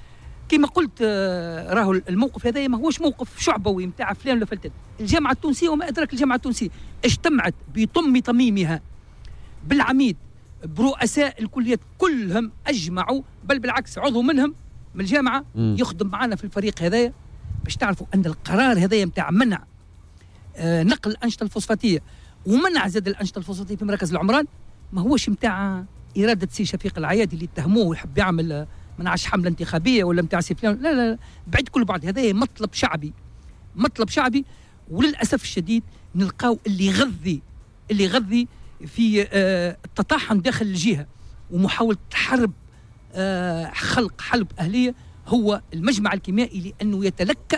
كما قلت آه راهو الموقف هذا ما هوش موقف شعبوي نتاع فلان ولا فلتان. الجامعه التونسيه وما ادراك الجامعه التونسيه اجتمعت بطم طميمها بالعميد برؤساء الكليات كلهم اجمعوا، بل بالعكس عضو منهم من الجامعه م. يخدم معنا في الفريق هذايا باش تعرفوا ان القرار هذايا نتاع منع آه نقل الانشطه الفوسفاتيه ومنع زاد الانشطه الفوسفاتيه في مركز العمران ما هوش نتاع اراده سي شفيق العيادي اللي اتهموه ويحب يعمل منعش حمله انتخابيه ولا نتاع سي فلان. لا لا بعد كل بعض هذا مطلب شعبي، مطلب شعبي. وللاسف الشديد نلقاو اللي يغذي اللي يغذي في آه التطاحن داخل الجهه ومحاوله حرب آه خلق حلب اهليه هو المجمع الكيميائي، لانه يتلكأ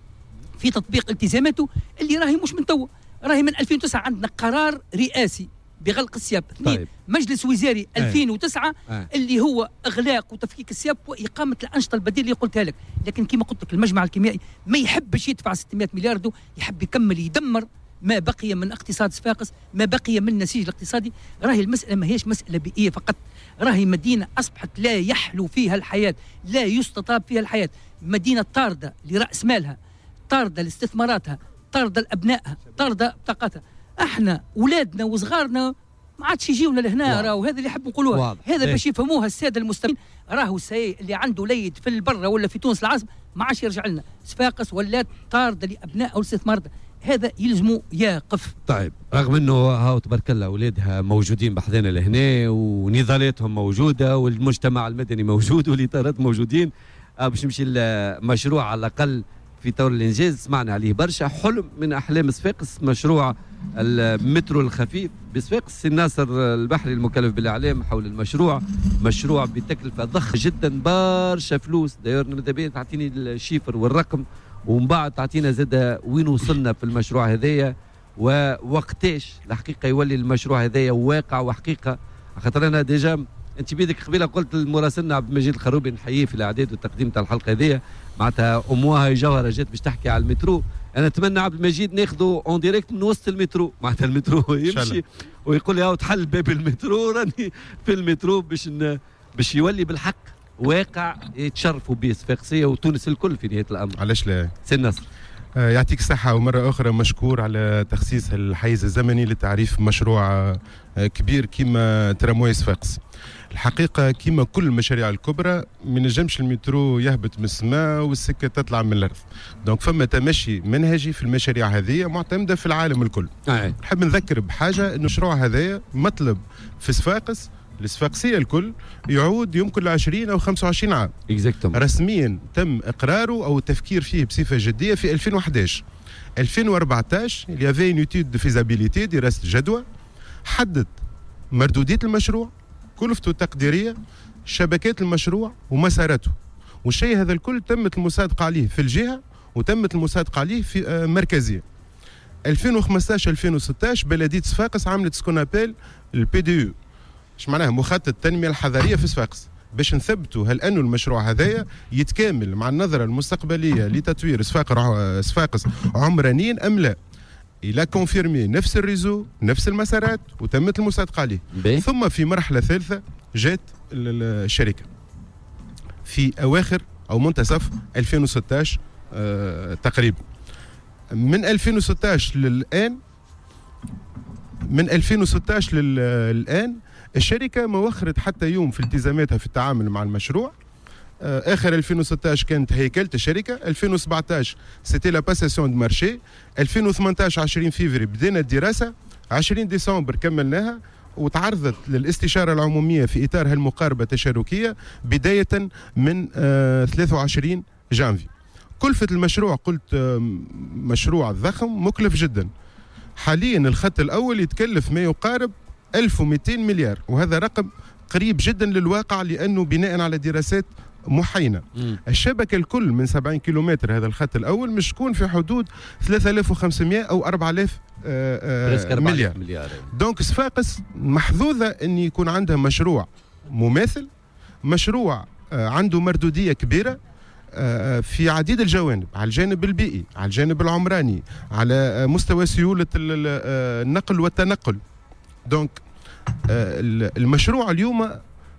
في تطبيق التزاماته اللي راهي مش من تو، راهي من ألفين وتسعة عندنا قرار رئاسي بغلق السياب. اثنين طيب. مجلس وزاري أيه. ألفين وتسعة أيه. اللي هو اغلاق وتفكيك السياب واقامه الانشطه البديله اللي قلتها لك. لكن كما قلت لك المجمع الكيميائي ما يحبش يدفع ستمائة مليار دو، يحب يكمل يدمر ما بقي من اقتصاد صفاقس، ما بقي من النسيج الاقتصادي. راهي المساله ما هيش مساله بيئيه فقط، راهي مدينه اصبحت لا يحلو فيها الحياه، لا يستطاب فيها الحياه، مدينه طارده لراس مالها، طارده لاستثماراتها، طارده لابنائها، طارده بطاقتها. احنا اولادنا وصغارنا ما عادش يجيونا لهنا، راهو هذا اللي يحب نقولوها، هذا باش يفهموها الساده المستمعين. راهو السي اللي عنده ليد في البر ولا في تونس العاصمه ما عادش يرجع لنا، صفاقس ولات طارده لابنائها والاستثمارات، هذا يلزموا يقف. طيب رغم انه هاو تبارك الله اولادها موجودين بحذانا لهنا ونضالاتهم موجوده والمجتمع المدني موجود والاطارات موجودين، باش نمشي المشروع على الاقل في طور الانجاز سمعنا عليه برشا. حلم من احلام صفاقس مشروع المترو الخفيف بصفاقس. سي ناصر البحري المكلف بالاعلام حول المشروع، مشروع بتكلفه ضخمه جدا برشا فلوس. داير ماذا بيا تعطيني الشيفر والرقم ومن بعد تعطينا زاد وين وصلنا في المشروع هذايا ووقتاش الحقيقه يولي المشروع هذايا واقع وحقيقه. خاطر انا ديجا انت بيدك قبيله قلت لمراسلنا عبد المجيد الخروبي نحييه في الاعداد والتقديم تاع الحلقه هذيا، معناتها امواها جوهره جات باش تحكي على المترو. انا نتمنى عبد المجيد ناخذه اون ديريكت من وسط المترو، معناتها المترو يمشي ويقول لي هاو تحل باب المترو راني في المترو باش باش يولي بالحق واقع يتشرفوا به صفاقسيه وتونس الكل في نهايه الامر. علاش لا؟ سي نصر يعطيك الصحة ومرة أخرى مشكور على تخصيص الحيز الزمني لتعريف مشروع كبير كيما ترامواي صفاقس. الحقيقة كيما كل المشاريع الكبرى ما نجمش المترو يهبط من السماء والسكة تطلع من الأرض. دونك فما تمشي منهجي في المشاريع هذه معتمدة في العالم الكل. نحب نذكر بحاجة أن المشروع هذايا مطلب في صفاقس الصفاقسية الكل يعود يمكن ل عشرين أو خمسة وعشرين عام. Exactement. رسميا تم إقراره أو التفكير فيه بصفة جدية في ألفين وأحد عشر. ألفين وأربعطاش il y avait une étude de faisabilité دراسة جدوى حدد مردودية المشروع، كلفته التقديرية، شبكات المشروع ومساراته، والشيء هذا الكل تمت المصادقة عليه في الجهة وتمت المصادقة عليه في مركزية. ألفين وخمسطاش ألفين وستطاش بلدية صفاقس عملت سكون ابيل البي دي يو، اش معناها مخطط التنمية الحضرية في صفاقس، باش نثبتوا هل انه المشروع هذايا يتكامل مع النظرة المستقبلية لتطوير صفاقس عمرانيا ام لا. إلى كونفيرمي نفس الريزو نفس المسارات وتمت المصادقة عليه. ثم في مرحلة ثالثة جات الشركة في أواخر أو منتصف ألفين وستطاش آه تقريبا. من ألفين وستطاش للآن من ألفين وستطاش للآن الشركة ما وخرت حتى يوم في التزاماتها في التعامل مع المشروع. اخر ألفين وستطاش كانت هيكله الشركه، ألفين وسبعطاش سيتي لا باساسيون دو مارشي، ألفين وثمنطاش عشرين فيفري بدينا الدراسه، عشرين ديسمبر كملناها وتعرضت للاستشاره العموميه في اطار هالمقاربه التشاركيه بدايه من آه ثلاثة وعشرين جانفي. كلفه المشروع قلت آه مشروع ضخم مكلف جدا. حاليا الخط الاول يتكلف ما يقارب ألف ومئتين مليار، وهذا رقم قريب جدا للواقع لانه بناء على دراسات محينة. مم. الشبكة الكل من سبعين كيلومتر هذا الخط الأول مش تكون في حدود ثلاثة آلاف وخمسمئة أو أربعة آلاف آه آه مليار. مليار. دونك صفاقس محظوظة أن يكون عندها مشروع مماثل، مشروع آه عنده مردودية كبيرة آه في عديد الجوانب، على الجانب البيئي، على الجانب العمراني، على آه مستوى سيولة آه النقل والتنقل. دونك آه المشروع اليوم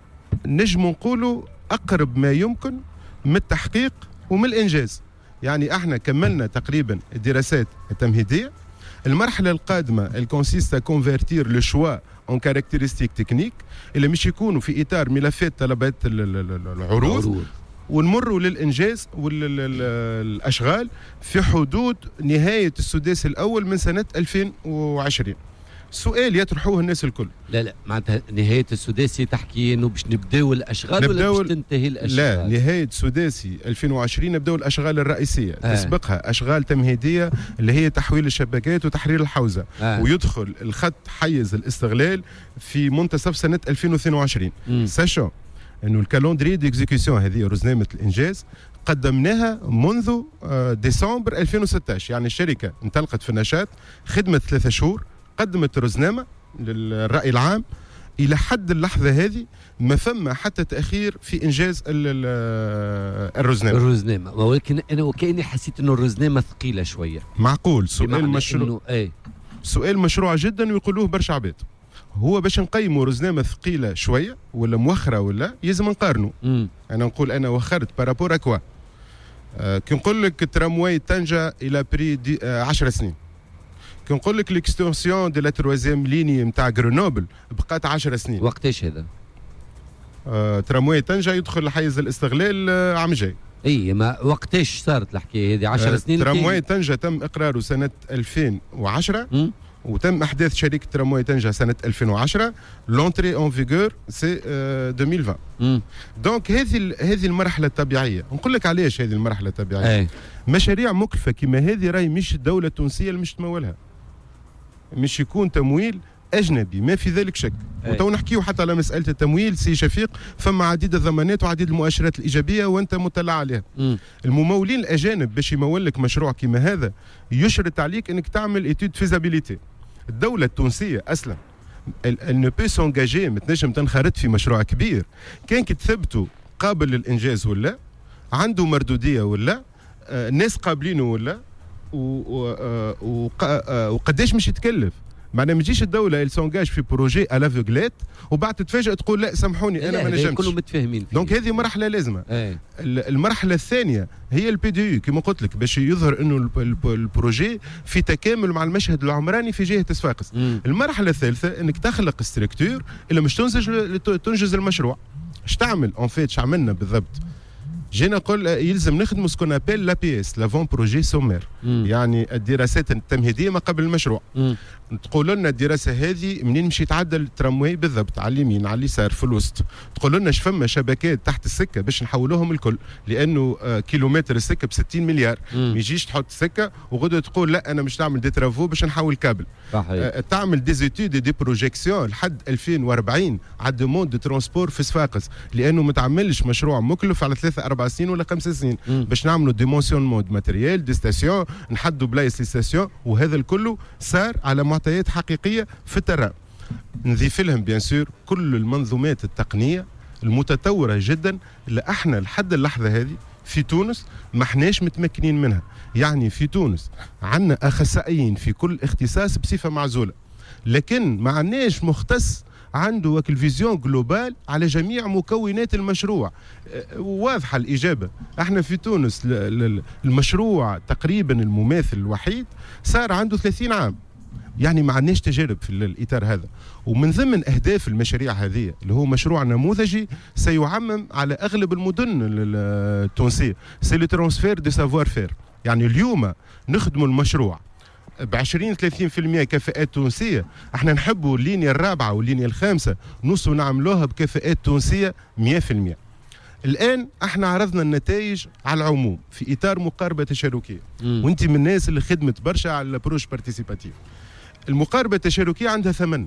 نجم نقوله أقرب ما يمكن من التحقيق ومن الإنجاز. يعني احنا كملنا تقريبا الدراسات التمهيدية. المرحلة القادمة الكونسيست كونفرتير لو شوا اون كاركتيرستيك تكنيك اللي مش يكونوا في إطار ملفات طلبات العروض، ونمروا للإنجاز والأشغال في حدود نهاية السداس الأول من سنة ألفين وعشرين. سؤال يطرحوه الناس الكل. لا لا معناتها نهاية السداسي تحكي انه باش نبداو الاشغال ولا باش تنتهي الاشغال؟ لا، نهاية السداسي ألفين وعشرين نبداو الاشغال الرئيسية. آه. تسبقها اشغال تمهيدية اللي هي تحويل الشبكات وتحرير الحوزة. آه. ويدخل الخط حيز الاستغلال في منتصف سنة ألفين واثنين وعشرين. ساشون انه الكالندري ديكزيكسيون هذه رزنامة الانجاز قدمناها منذ ديسمبر ألفين وستطاش. يعني الشركة انطلقت في النشاط، خدمت ثلاثة شهور، قدمت رزنامة للرأي العام. إلى حد اللحظة هذه ما فما حتى تأخير في إنجاز الرزنامة. الرزنامة ولكن أنا وكأني حسيت أنه الرزنامة ثقيلة شوية. معقول. سؤال مشروع ايه؟ سؤال مشروع جدا ويقولوه برشا عباد. هو باش نقيموا رزنامة ثقيلة شوية ولا موخرة ولا لازم نقارنوا. أنا نقول أنا وخرت بارابور أكوا آه كي نقول لك ترامواي طنجة إلى بري آه عشر سنين، نقول لك ليكستنسيون دو لا تروازيام ليني نتاع غرونوبل بقات عشر سنين. وقتاش هذا؟ آه ترامواي طنجة يدخل حيز الاستغلال آه عام جاي. اي ما وقتاش صارت الحكايه هذه؟ عشر آه سنين. ترامواي طنجة تم اقراره سنة ألفين وعشرة م? وتم احداث شركه ترامواي طنجة سنه ألفين وعشرة. لونتري اون فيغور سي ألفين وعشرين. دونك هذه هذه المرحله الطبيعيه. نقول لك علاش هذه المرحله الطبيعيه. أي. مشاريع مكلفه كما هذه راهي مش الدوله التونسيه اللي مش تمولها، مش يكون تمويل اجنبي ما في ذلك شك. وتو نحكيو حتى على مساله التمويل سي شفيق، فما عديد الضمانات وعديد المؤشرات الايجابيه وانت مطلع عليها. م. الممولين الاجانب باش يمول لك مشروع كما هذا يشرط عليك انك تعمل ايتود فيزابيليتي. الدوله التونسيه اصلا ال بو سونجاجي ما تنجم تنخرط في مشروع كبير كان كي تثبتوا قابل للانجاز ولا عنده مردوديه ولا الناس قابلينه ولا وقداش مش يتكلف. معناها ما تجيش الدوله سونجاج في بروجي الافوغليت وبعد تتفاجئ تقول لا سامحوني انا ما نجمتش. كلهم متفاهمين. دونك هذه مرحله لازمه. ايه. المرحله الثانيه هي البي دي يو كما قلت لك باش يظهر انه البروجي في تكامل مع المشهد العمراني في جهه صفاقس. المرحله الثالثه انك تخلق ستركتور اللي مش تنتج تنجز المشروع. اش تعمل اون فيت عملنا بالضبط؟ جينا نقول يلزم نخدموا سكون ابيل لا بي اس لافون بروجي سومير، يعني الدراسات التمهيديه ما قبل المشروع. مم. تقولوا لنا الدراسه هذه منين مشي يتعدى الترامواي بالضبط، على اليمين على اليسار في الوسط. تقولوا لنا شفما شبكات تحت السكه باش نحولوهم الكل، لانه آه كيلومتر السكه ب ستين مليار، ما يجيش تحط سكه وغدوه تقول لا انا مش نعمل دي ترافو باش نحول كابل. آه تعمل دي زيتود دي بروجيكسيون لحد ألفين وأربعين على دوموند دو ترونسبور في صفاقس، لانه ما تعملش مشروع مكلف على ثلاثه اربع سنين ولا خمس سنين. مم. باش نعملوا ديمونسيون مود ماتريال دي ستاسيون، نحدوا بلايص لي ستاسيون، وهذا الكل صار على معطيات حقيقيه في التراب. نضيف لهم بيان سور كل المنظومات التقنيه المتطوره جدا اللي احنا لحد اللحظه هذه في تونس ما احناش متمكنين منها. يعني في تونس عندنا اخصائيين في كل اختصاص بصفه معزوله، لكن ما عندناش مختص عنده وكل فيزيون جلوبال على جميع مكونات المشروع. واضحه الاجابه، احنا في تونس المشروع تقريبا المماثل الوحيد صار عنده ثلاثين عام، يعني ما عندناش تجارب في الاطار هذا. ومن ضمن اهداف المشاريع هذه اللي هو مشروع نموذجي سيعمم على اغلب المدن التونسيه، سي لو ترانسفير دي سافوار فير. يعني اليوم نخدموا المشروع ب عشرين ثلاثين بالمئة كفاءات تونسيه، احنا نحبوا اللينيا الرابعه واللينيا الخامسه نوصلوا نعملوها بكفاءات تونسيه مئة بالمئة. الان احنا عرضنا النتائج على العموم في اطار مقاربه تشاركيه، وانت من الناس اللي خدمت برشا على البروج بارتيسيباتيف. المقاربه التشاركيه عندها ثمن،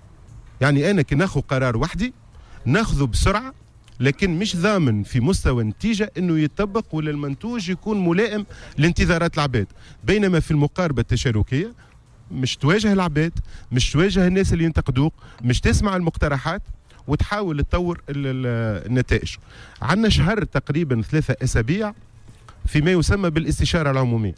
يعني انا كي ناخذ قرار وحدي ناخذه بسرعه، لكن مش ضامن في مستوى النتيجه انه يتطبق ولا المنتوج يكون ملائم لانتظارات العباد. بينما في المقاربه التشاركيه مش تواجه العباد، مش تواجه الناس اللي ينتقدوك، مش تسمع المقترحات وتحاول تطور النتائج. عندنا شهر تقريبا ثلاثه اسابيع فيما يسمى بالاستشاره العموميه،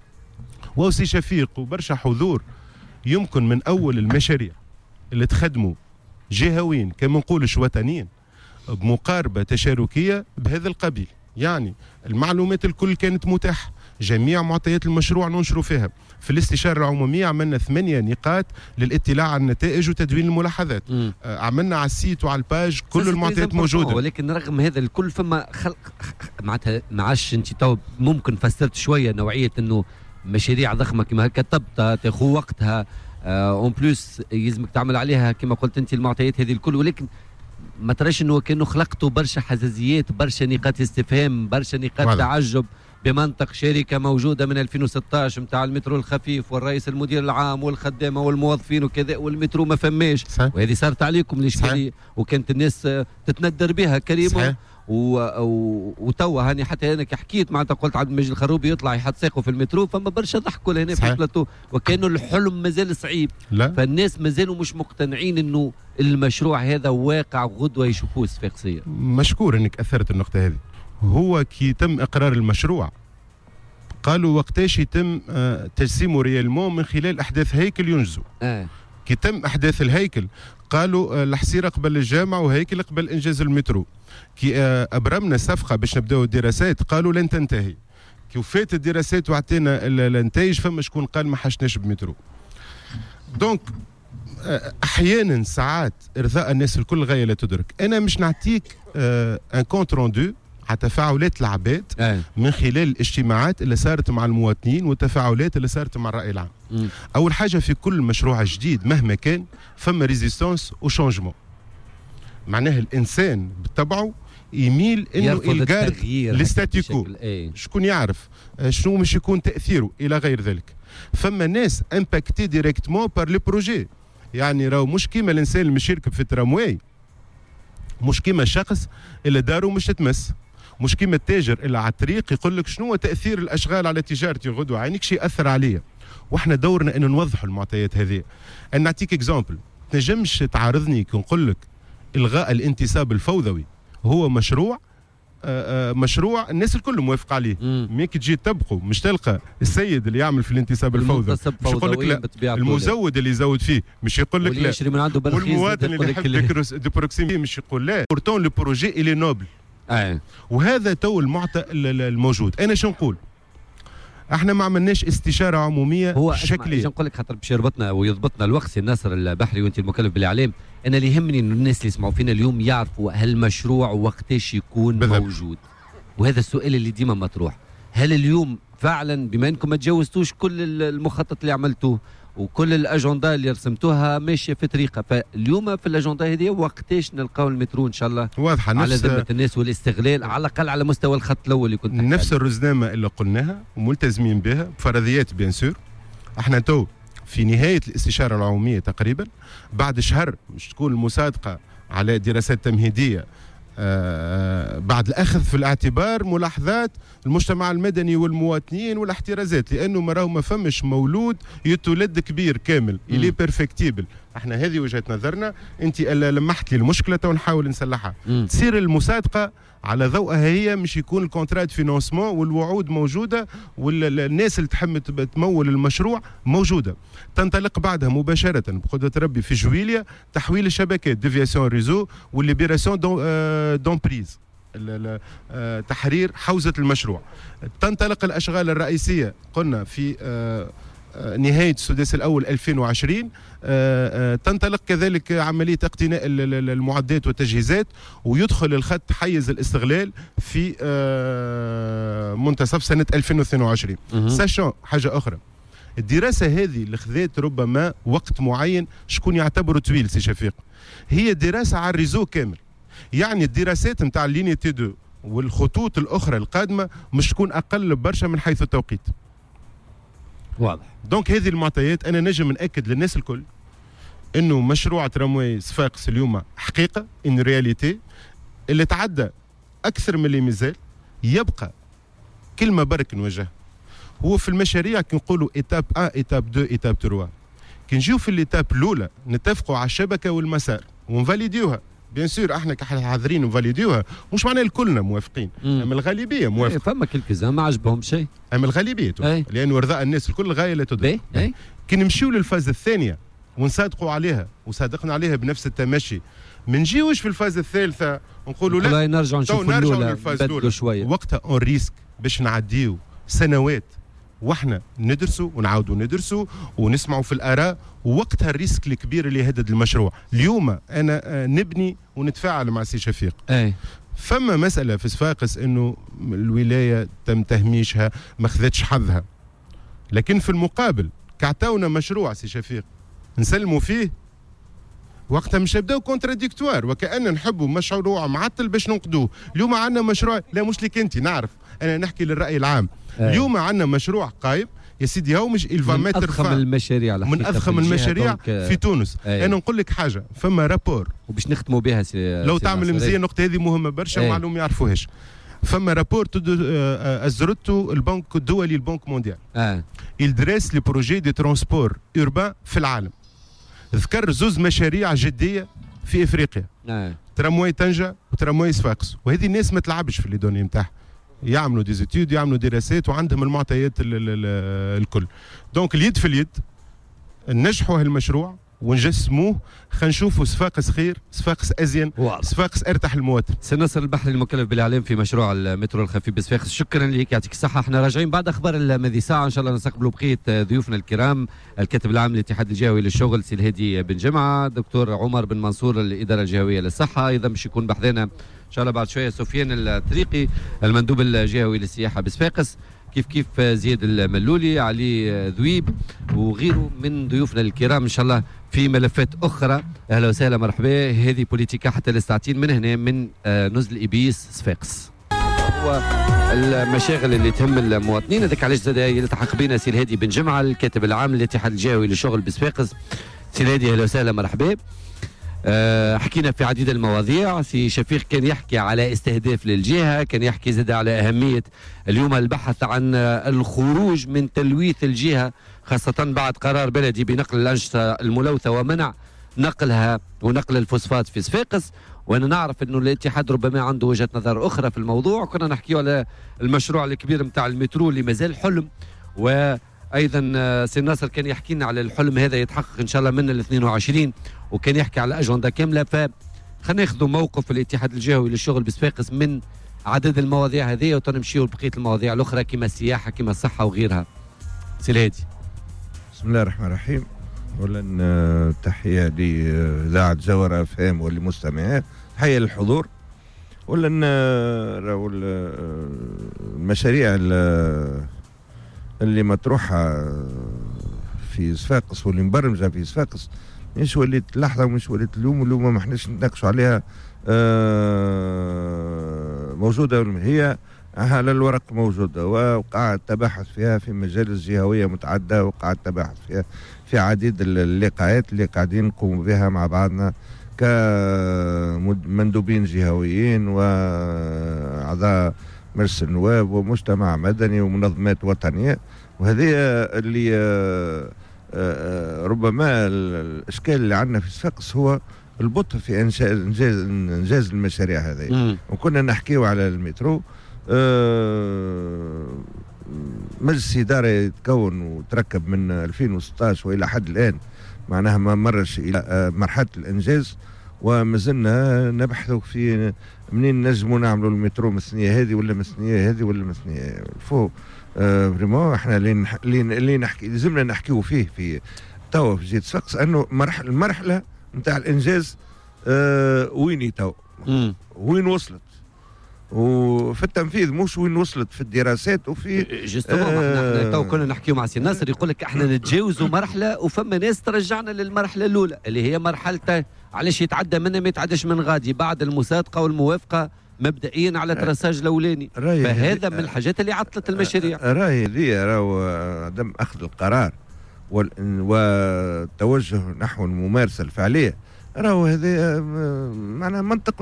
وسي شفيق وبرشا حضور. يمكن من اول المشاريع اللي تخدموا جهويين كما نقولش وطنيين بمقاربه تشاركيه بهذا القبيل، يعني المعلومات الكل كانت متاحه، جميع معطيات المشروع ننشروا فيها. في الاستشاره العموميه عملنا ثمانيه نقاط للاطلاع على النتائج وتدوين الملاحظات. آه عملنا على السيت وعلى الباج كل المعطيات موجوده. ولكن رغم هذا الكل فما خلق معناتها ما عادش انت تو ممكن فسرت شويه نوعيه انه مشاريع ضخمه كما هكا تبدا تاخذ وقتها اون آه بلوس يلزمك تعمل عليها كما قلت انت المعطيات هذه الكل، ولكن ما تراش انه كانوا خلقتوا برشا حساسيات، برشا نقاط استفهام، برشا نقاط تعجب بمنطق شركه موجوده من ألفين وستة عشر نتاع المترو الخفيف والرئيس المدير العام والخدامه والموظفين وكذا، والمترو ما فماش، وهذه صارت عليكم الاشكاليه وكانت الناس تتندر بها كريمه. وتوا هاني حتى انا كي حكيت معناتها قلت عبد المجيد الخروبي يطلع يحط ساقه في المترو، فما برشا ضحكوا لهنا في البلاتو، وكانه الحلم مازال صعيب. لا. فالناس مازالوا مش مقتنعين انه المشروع هذا واقع غدوه يشوفوه صفاقسيه. مشكور انك اثرت النقطه هذه. هو كي تم اقرار المشروع قالوا وقتاش يتم تجسيمه ريالمون من خلال احداث هيكل ينجزوا. آه. كي تم احداث الهيكل قالوا الحصيره قبل الجامعه وهيكل قبل انجاز المترو. كي ابرمنا صفقه باش نبداو الدراسات قالوا لن تنتهي. كي وفات الدراسات وعطينا النتائج فما شكون قال ما حشناش بمترو. دونك احيانا ساعات ارضاء الناس الكل غايه لا تدرك. انا مش نعطيك ان كونت روندو على تفاعلات العباد أي. من خلال الاجتماعات اللي صارت مع المواطنين والتفاعلات اللي صارت مع الرأي العام. م. أول حاجة في كل مشروع جديد مهما كان فما ريزيستانس وشونجمون. معناه الإنسان بطبعه يميل إنه يلقى الستاتيكو. شكون يعرف شنو مش يكون تأثيره إلى غير ذلك. فما ناس امباكتي ديريكتمون بار لي بروجي. يعني راهو مش كيما الإنسان اللي مش يركب في الترامواي، مش كيما شخص اللي داره مش تتمس، مش كيما التاجر اللي على الطريق يقول لك شنو تاثير الاشغال على تجارتي غدوه، عينيك شيء ياثر عليا. واحنا دورنا انه نوضحوا المعطيات هذه. انا نعطيك اكزامبل، تنجمش تعارضني كي نقول لك الغاء الانتصاب الفوضوي هو مشروع آه، مشروع الناس الكل موافق عليه. مي كي تجي تطبقه مش تلقى السيد اللي يعمل في الانتصاب الفوضى مش يقول لك لا، المزود اللي يزود فيه مش يقول لك لا، والمواطن اللي يحب دي بروكسيميتي مش يقول لا. بورتون لو بروجي الي نوبل. آه. وهذا تو المعطى الموجود. انا شو نقول؟ احنا ما عملناش استشاره عموميه هو شكليه. هو نقول لك خاطر باش يربطنا ويضبطنا الوقت سي ناصر البحري وانت المكلف بالاعلام، انا اللي يهمني انه الناس اللي يسمعوا فينا اليوم يعرفوا هالمشروع وقتاش يكون بالضبط. موجود. وهذا السؤال اللي ديما مطروح، هل اليوم فعلا بما انكم ما تجاوزتوش كل المخطط اللي عملتوه وكل الاجنده اللي رسمتوها ماشيه في طريقه، فاليوم في الاجنده هذه وقتاش نلقاو المترو ان شاء الله واضحه على ذمه الناس والاستغلال على الاقل على مستوى الخط الاول اللي كنت نفس الرزنامه اللي قلناها وملتزمين بها بفرضيات بيان سور. احنا تو في نهايه الاستشاره العموميه تقريبا بعد شهر مش تكون المصادقه على دراسات تمهيديه آه بعد الأخذ في الاعتبار ملاحظات المجتمع المدني والمواطنين والاحترازات، لأنه ما راهو ما فمش مولود يتولد كبير كامل إلي بيرفكتيبل. احنا هذه وجهة نظرنا. أنت لمحت لي المشكلة ونحاول نصلحها. تصير المصادقة على ضوءها هي مش يكون الكونترات فينانسمون والوعود موجودة والناس اللي تحب تمول المشروع موجودة. تنطلق بعدها مباشرة بقدرة ربي في جويليا تحويل الشبكات ديفياسيون ريزو والليبيراسيون دومبريز تحرير حوزة المشروع. تنطلق الأشغال الرئيسية قلنا في نهاية السداس الأول ألفين وعشرين. تنطلق كذلك عملية اقتناء المعدات والتجهيزات ويدخل الخط حيز الاستغلال في منتصف سنة ألفين واثنين وعشرين. ساشون حاجة أخرى، الدراسة هذه اللي خذت ربما وقت معين شكون يعتبره طويل سي شفيق، هي دراسة على الريزو كامل. يعني الدراسات نتاع الليني تي دو والخطوط الأخرى القادمة مش تكون أقل برشا من حيث التوقيت. واضح. دونك هذه المعطيات أنا نجم نأكد للناس الكل إنه مشروع ترامواي صفاقس اليوم حقيقة إن رياليتي اللي تعدى أكثر من اللي مازال. يبقى كلمة برك نوجه هو في المشاريع كي نقولوا إيتاب واحد إيتاب اثنين إيتاب ثلاثة، كي نجيو في الإيتاب الأولى نتفقوا على الشبكة والمسار ونفاليديوها. بيان سور احنا كحاضرين نفاليديوها، مش معناه الكلنا موافقين، اما الغالبيه موافقه. فما كلكزان ما عجبهم شيء، اما الغالبيه لانه رضاء الناس الكل غايه لا تدرك. كي نمشيو للفاز الثانيه ونصادقوا عليها وصادقنا عليها بنفس التمشي، ما نجيوش في الفاز الثالثه ونقولوا لا نرجعوا نشوفوا الاولى بدلوا شويه. وقتها اون ريسك باش نعديو سنوات واحنا ندرسوا ونعاودوا ندرسوا ونسمعوا في الاراء، ووقتها الريسك الكبير اللي يهدد المشروع. اليوم انا نبني ونتفاعل مع سي شفيق. اي فما مساله في صفاقس انه الولايه تم تهميشها ما خذتش حظها، لكن في المقابل كعطاونا مشروع سي شفيق نسلموا فيه وقتها مش يبداو كونتراديكتوار وكأن نحبوا مشروع معطل باش ننقدوه. اليوم عندنا مشروع، لا مش لك انت نعرف، انا نحكي للراي العام. أي. اليوم عندنا مشروع قايم يا سيدي هاو مش الفا من اضخم المشاريع من اضخم المشاريع في تونس. أي. انا نقول لك حاجه، فما رابور وباش نختموا بها سي لو سي تعمل مزيان النقطه هذه مهمه برشا ومعلوم ما يعرفوهاش. فما رابور أزرته البنك الدولي البنك مونديال. اه يدرس لي بروجي دي ترونسبور اوربان في العالم. ذكر زوز مشاريع جديه في افريقيا. آه. ترامواي طنجه وترامواي صفاقس، وهذه الناس ما تلعبش في لي دوني نتاعها، يعملوا ديزيتيود يعملوا دراسات وعندهم المعطيات الكل. دونك اليد في اليد نجحوا هالمشروع ونجسموه. خلينا نشوفوا صفاقس خير، صفاقس ازين، صفاقس ارتاح المواطن. سي ناصر البحري المكلف بالاعلام في مشروع المترو الخفيف بصفاقس، شكرا لك يعطيك الصحه. احنا راجعين بعد اخبار الماضي ساعه ان شاء الله نستقبلوا بقيه ضيوفنا الكرام، الكاتب العام للاتحاد الجهوي للشغل سي الهادي بن جمعه، دكتور عمر بن منصور الاداره الجهويه للصحه، ايضا باش يكون بحذانا ان شاء الله بعد شويه سفيان الطريقي المندوب الجهوي للسياحه بصفاقس، كيف كيف زياد الملولي، علي ذويب وغيره من ضيوفنا الكرام ان شاء الله في ملفات اخرى. اهلا وسهلا مرحبا. هذه بوليتيكا حتى الاستعتين من هنا من نزل ابيس صفاقس. والمشاغل اللي تهم المواطنين هذاك علاش زاد يلتحق بنا سي الهادي بن جمعه الكاتب العام للاتحاد الجهوي للشغل بصفاقس. سي الهادي اهلا وسهلا مرحبا. أه حكينا في عديد المواضيع، سي شفيق كان يحكي على استهداف للجهة، كان يحكي زاد على أهمية اليوم البحث عن الخروج من تلويث الجهة خاصة بعد قرار بلدي بنقل الأنشطة الملوثة ومنع نقلها ونقل الفوسفات في صفاقس. وانا نعرف انه الاتحاد ربما عنده وجهه نظر اخرى في الموضوع. كنا نحكيو على المشروع الكبير نتاع المترو اللي مازال حلم، وايضا سي ناصر كان يحكي لنا على الحلم هذا يتحقق ان شاء الله من ال اثنين وعشرين، وكان يحكي على اجنده كامله. ف خلينا ناخذوا موقف الاتحاد الجهوي للشغل بصفاقس من عدد المواضيع هذه، وتنمشيو لبقيه المواضيع الاخرى كما السياحه كما الصحه وغيرها. سي الهادي. بسم الله الرحمن الرحيم. اولا تحيه لاذاعه جوهر اف ام ولمستمعيه، تحيه للحضور. اولا راهو المشاريع اللي مطروحه في صفاقس واللي مبرمجه في صفاقس مش وليت لحظه ومش وليت اليوم، واليوم ما احناش نتناقشوا عليها، موجوده هي على الورق موجوده، وقع التباحث فيها في مجالس جهويه متعدده، وقع التباحث فيها في عديد اللقاءات اللي قاعدين نقوم بها مع بعضنا كمندوبين جهويين واعضاء مجلس النواب ومجتمع مدني ومنظمات وطنيه. وهذه اللي ربما الاشكال اللي عندنا في صفاقس هو البطء في انجاز انجاز انجاز المشاريع هذه. وكنا نحكيو على المترو، مجلس إدارة يتكون وتركب من ألفين وستة عشر وإلى حد الآن معناها ما مرش إلى مرحلة الإنجاز، وما زلنا نبحثوا في منين نجموا نعملوا المترو مسنية هذه ولا مسنية هذه ولا مسنية فوق. آه فريمون احنا اللي اللي نحكي لازمنا نحكيو فيه في توا في جهة صفاقس انه مرحله المرحله نتاع الانجاز آه وين تو وين وصلت، وفي التنفيذ مش وين وصلت في الدراسات وفي جوستومون. آه احنا تو كنا نحكيو مع سي ناصر يقول لك احنا نتجاوزوا مرحله وفما ناس ترجعنا للمرحله الاولى اللي هي مرحله علاش يتعدى منها ما يتعداش من غادي بعد المصادقه والموافقه مبدئيا على الترساج الاولاني. فهذا من الحاجات اللي عطلت المشاريع. راهي ذي راهو عدم اخذ القرار والتوجه نحو الممارسه الفعليه، راهو هذا معناها منطق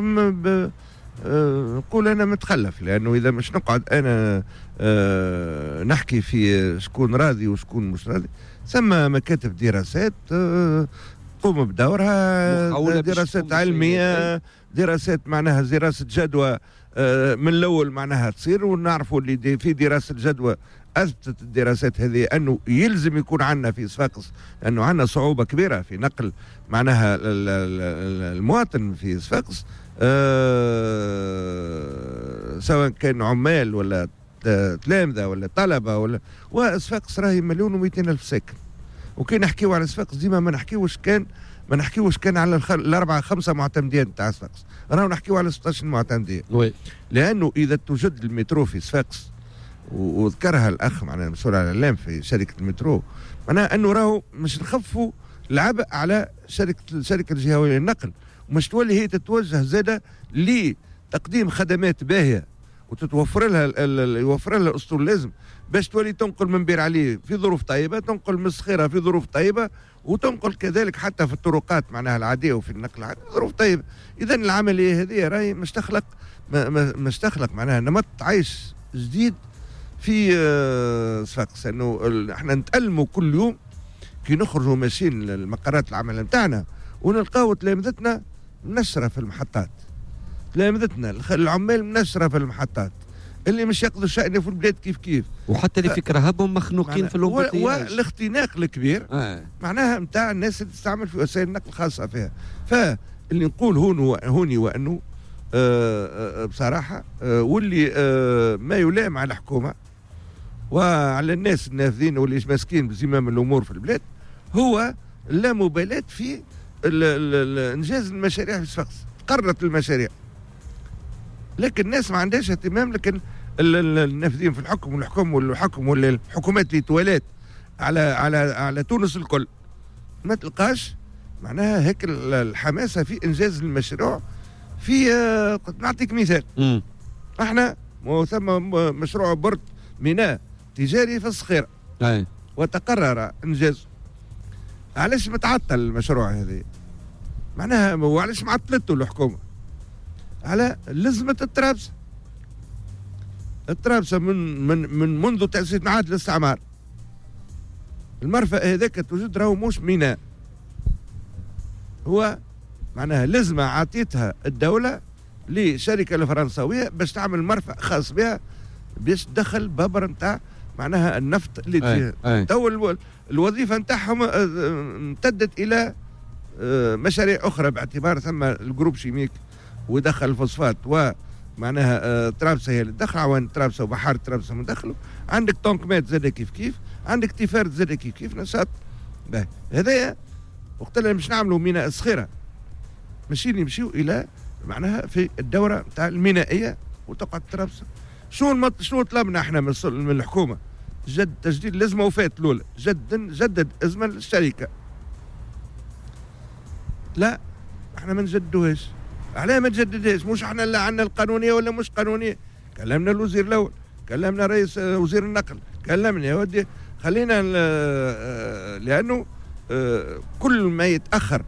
نقول انا متخلف، لانه اذا مش نقعد انا نحكي في شكون راضي وشكون مش راضي، ثم مكاتب دراسات تقوم بدورها، دراسات علميه، دراسات معناها دراسه جدوى من الاول معناها تصير، ونعرفوا اللي في دراسه جدوى اثبتت الدراسات هذه انه يلزم يكون عندنا في صفاقس، لانه عندنا صعوبه كبيره في نقل معناها المواطن في صفاقس، أه سواء كان عمال ولا تلامذه ولا طلبه ولا، وصفاقس راهي مليون ومئتين الف ساكن. وكي نحكيو على صفاقس ديما ما نحكيوش كان ما نحكيوش كان على الاربعه خمسه معتمدين تاع صفاقس، راهو نحكيو على ستة عشر معتمدين. وي. لانه اذا توجد المترو في صفاقس وذكرها الاخ معناها المسؤول على الاعلام في شركه المترو، معناها انه راهو مش نخفوا العبء على شركه الشركه الجهويه للنقل، ومش تولي هي تتوجه زاده لتقديم خدمات باهيه وتتوفر لها يوفر لها الاسطول اللازم باش تولي تنقل من بير عليه في ظروف طيبه، تنقل من الصخيره في ظروف طيبه، وتنقل كذلك حتى في الطرقات معناها العاديه وفي النقل العادي ظروف طيبه. اذا العمليه هذه راهي مش تخلق مش تخلق معناها نمط عيش جديد في صفاقس، انه احنا نتألموا كل يوم كي نخرجوا ماشيين للمقرات العمل نتاعنا ونلقاو تلامذتنا منشره في المحطات، تلامذتنا العمال منشره في المحطات، اللي مش يقضوا شأنه في البلاد كيف كيف، وحتى اللي في كرهبهم مخنوقين في الامبطياج، والاختناق الكبير آه. معناها نتاع الناس اللي تستعمل في وسائل النقل الخاصه فيها. فاللي نقول هون هوني وانه آه آه بصراحه آه واللي آه ما يلام على الحكومه وعلى الناس النافذين واللي ماسكين بزمام الامور في البلاد هو لا مبالاه في انجاز المشاريع في صفاقس. قررت المشاريع لكن الناس ما عندهاش اهتمام، لكن النافذين في الحكم والحكم والحكم والحكومات اللي توالات على على على تونس الكل ما تلقاش معناها هيك الحماسه في انجاز المشروع. في نعطيك مثال، م. احنا ثم مشروع برد ميناء تجاري في الصخيره أي. وتقرر انجازه. علاش متعطل المشروع هذا؟ معناها وعلاش معطلته الحكومه؟ على لزمه الترابسه. الترابسه من من من منذ تاسيس معاهده الاستعمار. المرفأ هذاك توجد راهو مش ميناء، هو معناها لزمه عطيتها الدوله لشركه الفرنسويه باش تعمل مرفأ خاص بها باش تدخل بابر نتاع معناها النفط اللي تجي. تو الوظيفه نتاعهم امتدت الى مشاريع اخرى باعتبار ثم الجروب شيميك ودخل الفوسفات ومعناها طرابلس هي اللي تدخل، عوان طرابلس وبحار طرابلس مدخلوا، عندك طونكمات زاد كيف كيف، عندك تيفارت زاد كيف كيف نشاط. باهي هذايا وقت اللي مش نعملوا ميناء صغيره ماشي نمشيو الى معناها في الدوره نتاع المينائيه وتقعد طرابلس. شنو شنو طلبنا احنا من, من الحكومه؟ جد تجديد الازمه وفات الاولى، جد جدد ازمه للشركه. لا احنا ما نجدوهاش. علاه ما تجددهاش؟ مش احنا اللي عندنا القانونيه ولا مش قانونيه؟ كلمنا الوزير الاول، كلمنا رئيس وزير النقل، كلمنا يا ودي خلينا لانه كل ما يتاخر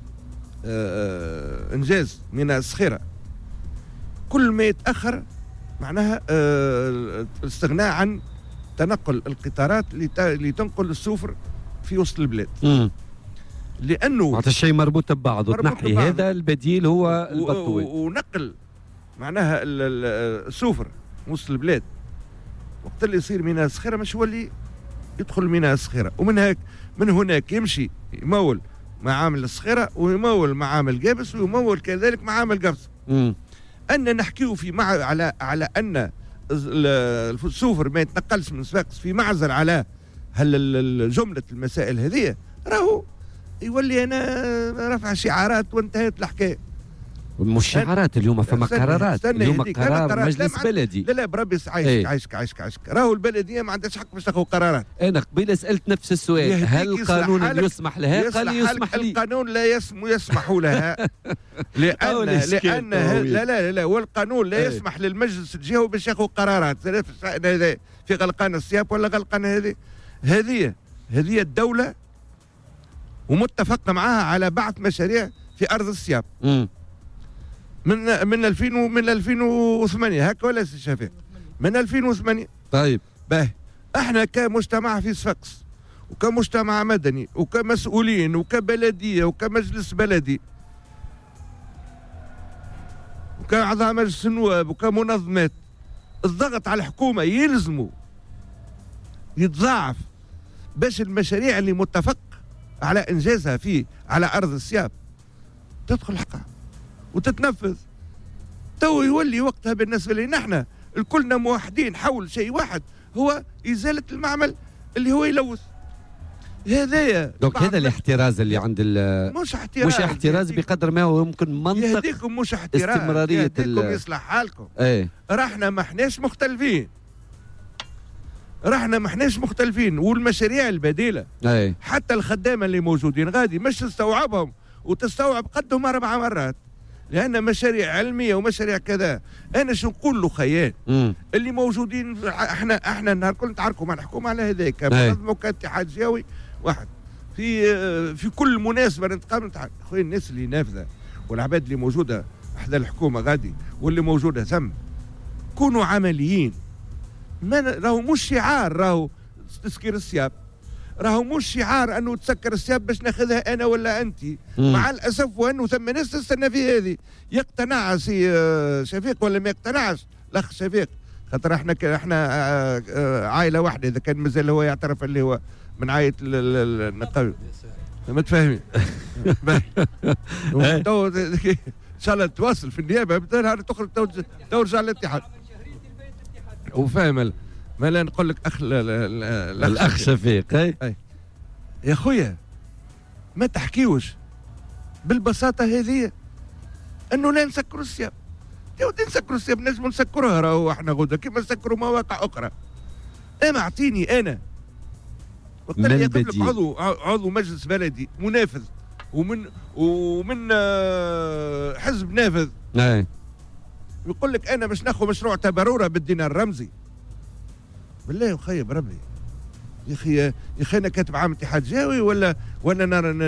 انجاز ميناء الصخيره كل ما يتاخر معناها الاستغناء عن تنقل القطارات اللي تنقل السفر في وسط البلاد. امم لانه هذا الشيء مربوط ببعض وتنحي هذا البديل هو البطوي ونقل معناها السفر وسط البلاد. وقت اللي يصير ميناء الصخيره مش هو اللي يدخل ميناء الصخيره، ومن هيك من هناك يمشي يمول معامل الصخيره ويمول معامل قابس ويمول كذلك معامل قبس. امم ان نحكيو في مع على على ان السفر ما يتنقلش من صفاقس في معزل على هل جمله المسائل هذه، راهو يولي انا رفع شعارات وانتهت الحكايه. مش شعارات اليوم، فما قرارات اليوم، قرار مجلس بلدي. لا لا بربي عايشك عايشك عايشك عايشك راهو البلديه ما عندهاش حق باش تاخذ قرارات. انا قبيله سالت نفس السؤال، هل القانون يسمح لها؟ قال لي يسمح لي. القانون لا يسم يسمح لها لان لان لا لا لا لا والقانون لا يسمح للمجلس الجهوي باش ياخذ قرارات في الشأن هذا، في غلقان السياب ولا غلقان هذه هذه هذه الدوله ومتفق معها على بعض مشاريع في ارض السياب. امم من من ألفين من ألفين وثمانية هكا ولا سي شفيق؟ من ألفين وثمانية. طيب باهي احنا كمجتمع في صفاقس وكمجتمع مدني وكمسؤولين وكبلديه وكمجلس بلدي وكأعضاء مجلس النواب وكمنظمات، الضغط على الحكومه يلزموا يتضاعف باش المشاريع اللي متفق على انجازها في على ارض السياب تدخل حقها وتتنفذ. تو يولي وقتها بالنسبه لنا احنا الكلنا موحدين حول شيء واحد، هو ازاله المعمل اللي هو يلوث. هذايا دونك هذا الاحتراز اللي عند مش احتراز مش احتراز بقدر ما هو يمكن منطق يهديكم، مش احتراز استمراريه يهديكم يصلح حالكم. ايه راحنا ما احناش مختلفين، راحنا ما احناش مختلفين والمشاريع البديله ايه حتى الخدامه اللي موجودين غادي مش تستوعبهم وتستوعب قدهم اربع مرات، لان مشاريع علميه ومشاريع كذا. انا شو نقول له خيال مم. اللي موجودين احنا احنا النهار كل نتعاركوا مع الحكومه على هذاك منظمه كاتحاد جهوي واحد في في كل مناسبه نتقابل خويا الناس اللي نافذه والعباد اللي موجوده احدى الحكومه غادي واللي موجوده ثم كونوا عمليين. ما راهو مش شعار راهو تسكير السياب، راهو مش شعار انه تسكر السياب باش ناخذها انا ولا انت. مع الاسف وانه ثم ناس تستنى في هذه يقتنع سي شفيق ولا ما يقتنعش الاخ شفيق، خاطر احنا احنا عائله واحده اذا كان مازال هو يعترف اللي هو من عائله النقابه متفاهمين. تو ان شاء الله تواصل في النيابه نهار تخرج ترجع للاتحاد وفاهم. ما لا نقول لك اخ الاخ شفيق. اي يا خويا ما تحكيوش بالبساطه هذه انه لا نسكروا السياب. يا ودي نسكروا السياب نجموا نسكروها راهو احنا غدا كيما نسكروا مواقع اخرى. اما اعطيني انا وقت اللي يقول لك عضو عضو مجلس بلدي منافذ ومن ومن حزب نافذ اي يقول لك انا باش ناخذ مشروع تبروره بالدينار الرمزي. بالله يا خيي بربي يا اخي يا اخي انا كاتب عام اتحاد جاوي ولا ولا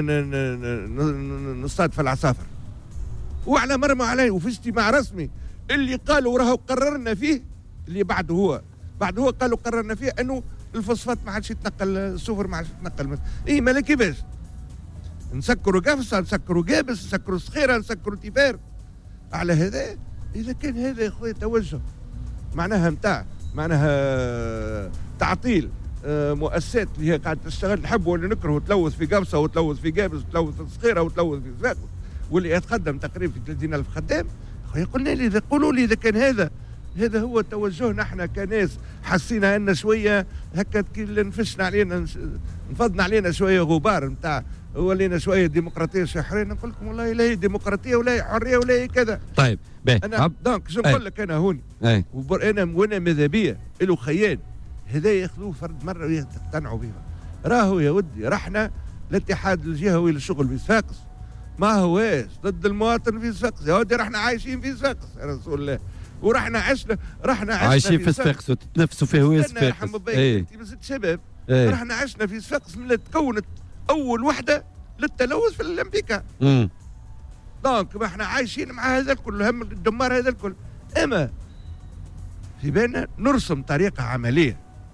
نصطاد في العصافر وعلى مرمى علي وفي اجتماع رسمي اللي قالوا راهو قررنا فيه اللي بعد هو بعد هو قالوا قررنا فيه انه الفوسفات ما عادش يتنقل السفر ما عادش يتنقل. اي مالا كيفاش نسكروا قفصه، نسكروا قابس، نسكروا صخيره، نسكروا تيفار. على هذا اذا كان هذا يا خويا توجه معناها نتاع معناها تعطيل مؤسسات اللي هي قاعده تشتغل نحبوا ولا نكرهوا تلوث في قفصه وتلوث في قابس وتلوث في صخيره وتلوث في زفاق واللي يتقدم تقريبا في ثلاثين ألف خدام. خويا قلنا لي اذا قولوا لي اذا كان هذا هذا هو توجهنا احنا كناس حسينا ان شويه هكا نفشنا علينا نفضنا علينا شويه غبار نتاع ولينا شويه ديمقراطيه شويه حريه، نقول لكم والله لا هي ديمقراطيه ولا هي حريه ولا هي كذا. طيب باهي انا دونك شو نقول لك انا هوني انا وانا ماذا بيا له خيال هذا ياخذوه فرد مره ويقتنعوا بها. راهو يا ودي رحنا الاتحاد الجهوي للشغل في صفاقس ما هواش ضد المواطن في صفاقس يا ودي، رحنا عايشين في صفاقس يا رسول الله ورحنا عشنا رحنا عشنا عايشين في صفاقس وتتنافسوا في هوايه صفاقس. ايه انت بزيد شباب ايه. رحنا عشنا في صفاقس من تكونت اول وحده للتلوث في الامريكا. امم دونك ما احنا عايشين مع هذا الكل هم الدمار هذا الكل. اما في بالنا نرسم طريقه عمليه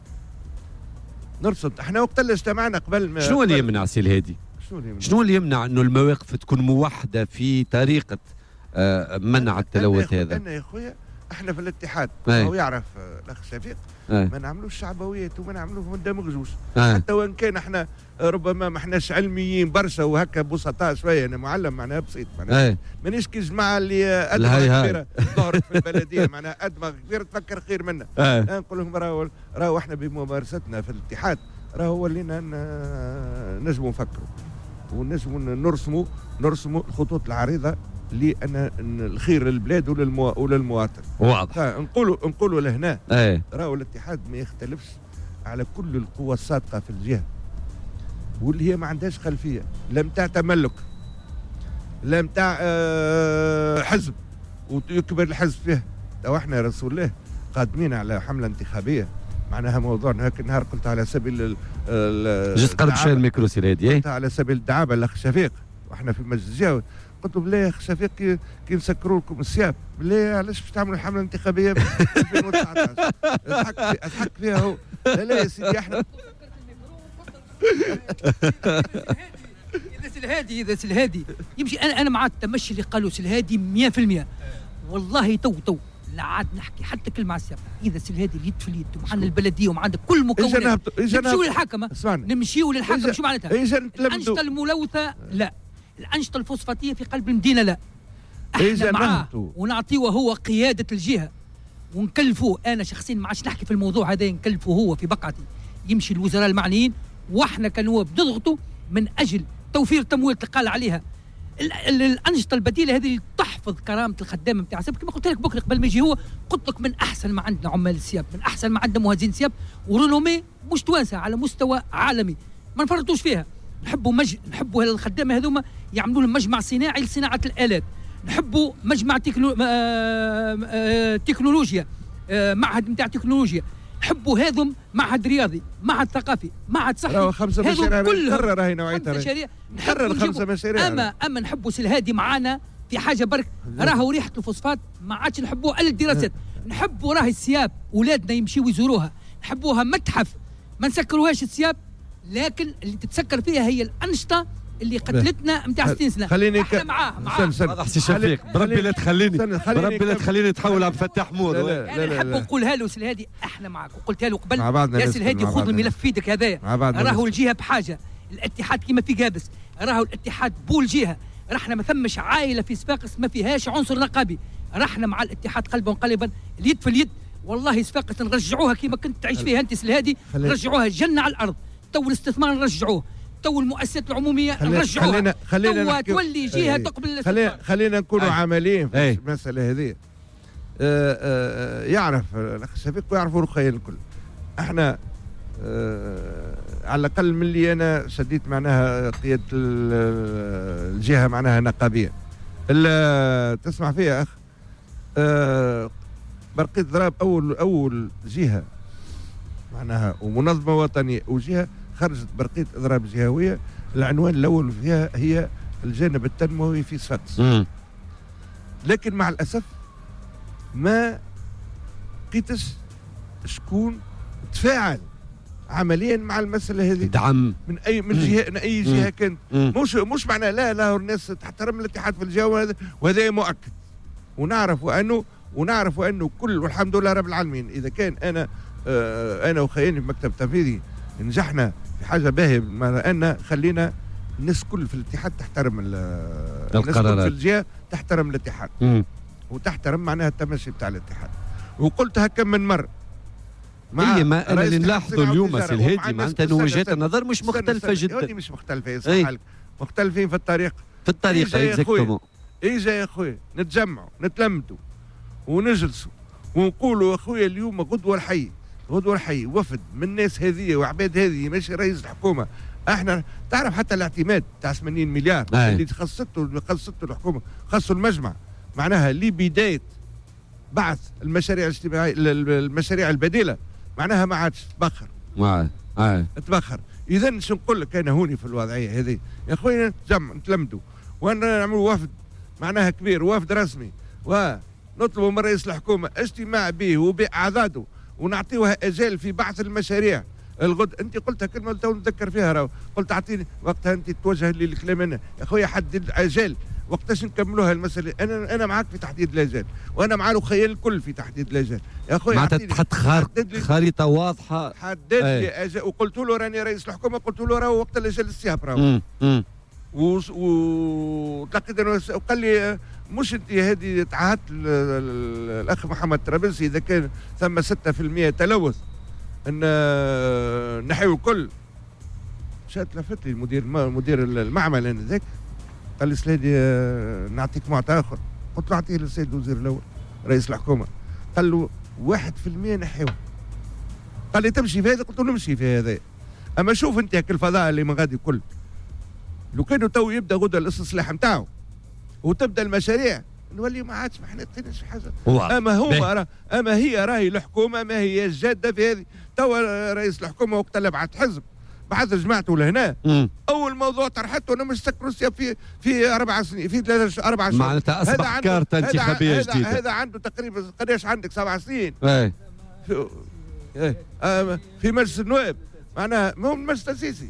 نرسم. احنا وقت اللي اجتمعنا قبل ما شنو اللي يمنع سي الهادي؟ شنو اللي يمنع انه المواقف تكون موحده في طريقه آه منع التلوث هذا؟ انا يا خويا احنا في الاتحاد هو يعرف الاخ شفيق ما نعملوش شعبويات وما نعملوش ما ندمجوش حتى وان كان احنا ربما ما احناش علميين برشا وهكا بسطاء شويه. انا معلم معناها بسيط معناها مانيش كي الجماعه اللي ادمغ كبيره ظهرت في البلديه معناها ادمغ كبيره تفكر خير منا. نقول لهم راهو راهو احنا بممارستنا في الاتحاد راهو ولينا نجموا نفكروا ونجموا نرسموا نرسموا الخطوط العريضه لان الخير للبلاد وللمو... وللمواطن. واضح. نقولوا نقولوا لهنا ايه راهو الاتحاد ما يختلفش على كل القوى الصادقه في الجهه واللي هي ما عندهاش خلفيه لا نتاع تملك لا نتاع أه حزب ويكبر الحزب فيه. تو احنا يا رسول الله قادمين على حمله انتخابيه معناها موضوعنا هيك النهار قلت على سبيل جست قرب شويه الميكرو سي الهادي قلت على سبيل الدعابه الاخ شفيق واحنا في المجلس الجهوي قلت له بالله يا اخ شفيق كي, كي نسكروا لكم الثياب بالله علاش باش تعملوا حمله انتخابيه في ألفين وتسعطاش اضحك اضحك فيها هو. لا لا يا سيدي احنا اذا الهادي اذا الهادي يمشي انا انا مع التمشي اللي قالوا الهادي مية في المية والله تو تو لا عاد نحكي حتى كلمه على السياق. اذا الهادي اليد في اليد ومعنا البلديه ومعنا كل مكونات نمشيو للحكمه نمشيو للحكمه شو معناتها؟ الانشطه الملوثه لا، الانشطه الفوسفاتيه في قلب المدينه لا، احنا معاه ونعطيه هو قياده الجهه ونكلفوه. انا شخصيا ما عادش نحكي في الموضوع هذا نكلفه هو في بقعتي يمشي الوزراء المعنيين واحنا كنواب نضغطوا من اجل توفير تمويل تقال عليها الانشطه البديله هذه اللي تحفظ كرامه الخدام نتاع السياب. كما قلت لك بكره قبل ما يجي هو قلت لك من احسن ما عندنا عمال السياب من احسن ما عندنا مهندسين سياب ورونومي مش توانسه على مستوى عالمي ما نفرطوش فيها. نحبوا مج... نحبوا الخدامه هذوما يعملوا لهم مجمع صناعي لصناعه الالات. نحبوا مجمع تكنو... آه... آه... تكنولوجيا آه... معهد نتاع تكنولوجيا. نحبوا هذم معهد رياضي معهد ثقافي معهد صحي. راهو خمسه مشاريع نكرر راهي نوعيتها مشاريع نكرر خمسه مشاريع. اما اما نحبوا الهادي معانا في حاجه برك راهو ريحه الفوسفات ما عادش نحبوها الا الدراسات. نحبوا راهي السياب اولادنا يمشيوا يزوروها نحبوها متحف ما نسكروهاش السياب لكن اللي تتسكر فيها هي الانشطه اللي قتلتنا نتاع ستين سنه. خليني احنا ك... معاه معاه واضح سي شفيق بربي لا تخليني بربي لا تخليني تحول عبد الفتاح مور. انا نحب نقولها له الهادي احنا معاك وقلتها له قبل يا الهادي خذ الملف في يدك هذايا راهو الجهه بحاجه الاتحاد كيما في قابس راهو الاتحاد بول جهه رحنا ما ثمش عائله في صفاقس ما فيهاش عنصر رقابي رحنا مع الاتحاد قلبا وقالبا اليد في اليد والله صفاقس نرجعوها كيما كنت تعيش فيها انت الهادي نرجعوها جنه على الارض. تو الاستثمار نرجعوه تو المؤسسات العموميه نرجعوها خلينا خلينا تو تولي جهه تقبل خلينا خلينا نكونوا عمليين في المساله هذه. آه آه يعرف الاخ شفيق ويعرفوا رخيا الكل. احنا آه على الاقل من اللي انا شديت معناها قياده الجهه معناها نقابيه. تسمع فيها اخ آه برقيه ضراب اول اول جهه معناها ومنظمه وطنيه وجهه خرجت برقيه اضراب جهويه العنوان الاول فيها هي الجانب التنموي في صفاقس. لكن مع الاسف ما لقيتش شكون تفاعل عمليا مع المساله هذه دعم من اي من جهه من اي جهه كانت. مم. مش مش معناه لا لا الناس تحترم الاتحاد في الجهه وهذا وهذا مؤكد، ونعرف انه ونعرف انه كل والحمد لله رب العالمين اذا كان انا آه انا وخياني في مكتب تنفيذي نجحنا في حاجه باهيه بمعنى ان خلينا الناس كل في الاتحاد تحترم الناس كل في الجهه تحترم الاتحاد مم. وتحترم معناها التمشي بتاع الاتحاد. وقلتها كم من مره اي ما انا اللي نلاحظه اليوم سي الهادي معناتها انه وجهات النظر مش مختلفه جدا. مش مختلفه يصح لك، مختلفين في الطريقه في الطريقه اكزاكتومون. اجا يا خويا نتجمعوا نتلمدوا ونجلسوا ونقولوا يا خويا اليوم غدوه الحي غدوه الحي وفد من الناس هذه وعباد هذه ماشي رئيس الحكومه. احنا تعرف حتى الاعتماد تاع ثمانين مليار أي. اللي خصته اللي خصته الحكومه خصوا المجمع معناها لبدايه بعث المشاريع الاجتماعيه المشاريع البديله معناها ما عادش تبخر معاه اي تبخر. اذا شو نقول لك انا هوني في الوضعيه هذه يا خويا نتجمع نتلمدوا ونعملوا وفد معناها كبير وفد رسمي ونطلبوا من رئيس الحكومه اجتماع به وباعداده ونعطيوها اجال في بعث المشاريع الغد. انت قلتها كلمه تو نتذكر فيها راهو قلت اعطيني وقتها انت توجه لي الكلام انا يا خويا حدد اجال وقتاش نكملوها المساله. انا انا معك في تحديد الاجال وانا مع الخيال الكل في تحديد الاجال يا خويا. معناتها تحط خريطه واضحه حدد لي اجال وقلت له راني رئيس الحكومه قلت له راهو وقت الاجال السياب راهو وتلقيت وقال لي مش انت هذه تعهدت الاخ محمد طرابلسي اذا كان ثم ستة بالمئة تلوث ان نحيو الكل. مشات لفت لي المدير مدير المعمل انا ذاك قال لي سيدي نعطيك معطى اخر قلت له اعطيه للسيد الوزير الاول رئيس الحكومه قال له واحد في المئة نحيوه. قال لي تمشي في هذا قلت له نمشي في هذا. اما شوف انت هاك الفضاء اللي من غادي كل لو كانوا تو يبدا غدا الاستصلاح نتاعو وتبدا المشاريع نولي ما عادش ما حنا في حاجه. اما هو اما هي راهي الحكومه ما هي الجاده في هذه. توا رئيس الحكومه وقت اللي بعث حزب بعث جماعته لهنا اول موضوع طرحته انا مش سكر روسيا في في اربع سنين في ثلاث اربع شهور معناتها اصبح كارته انتخابيه جديده. هذا عنده تقريبا قداش عندك سبع سنين اي في, ايه في مجلس النواب معناها مو المجلس التاسيسي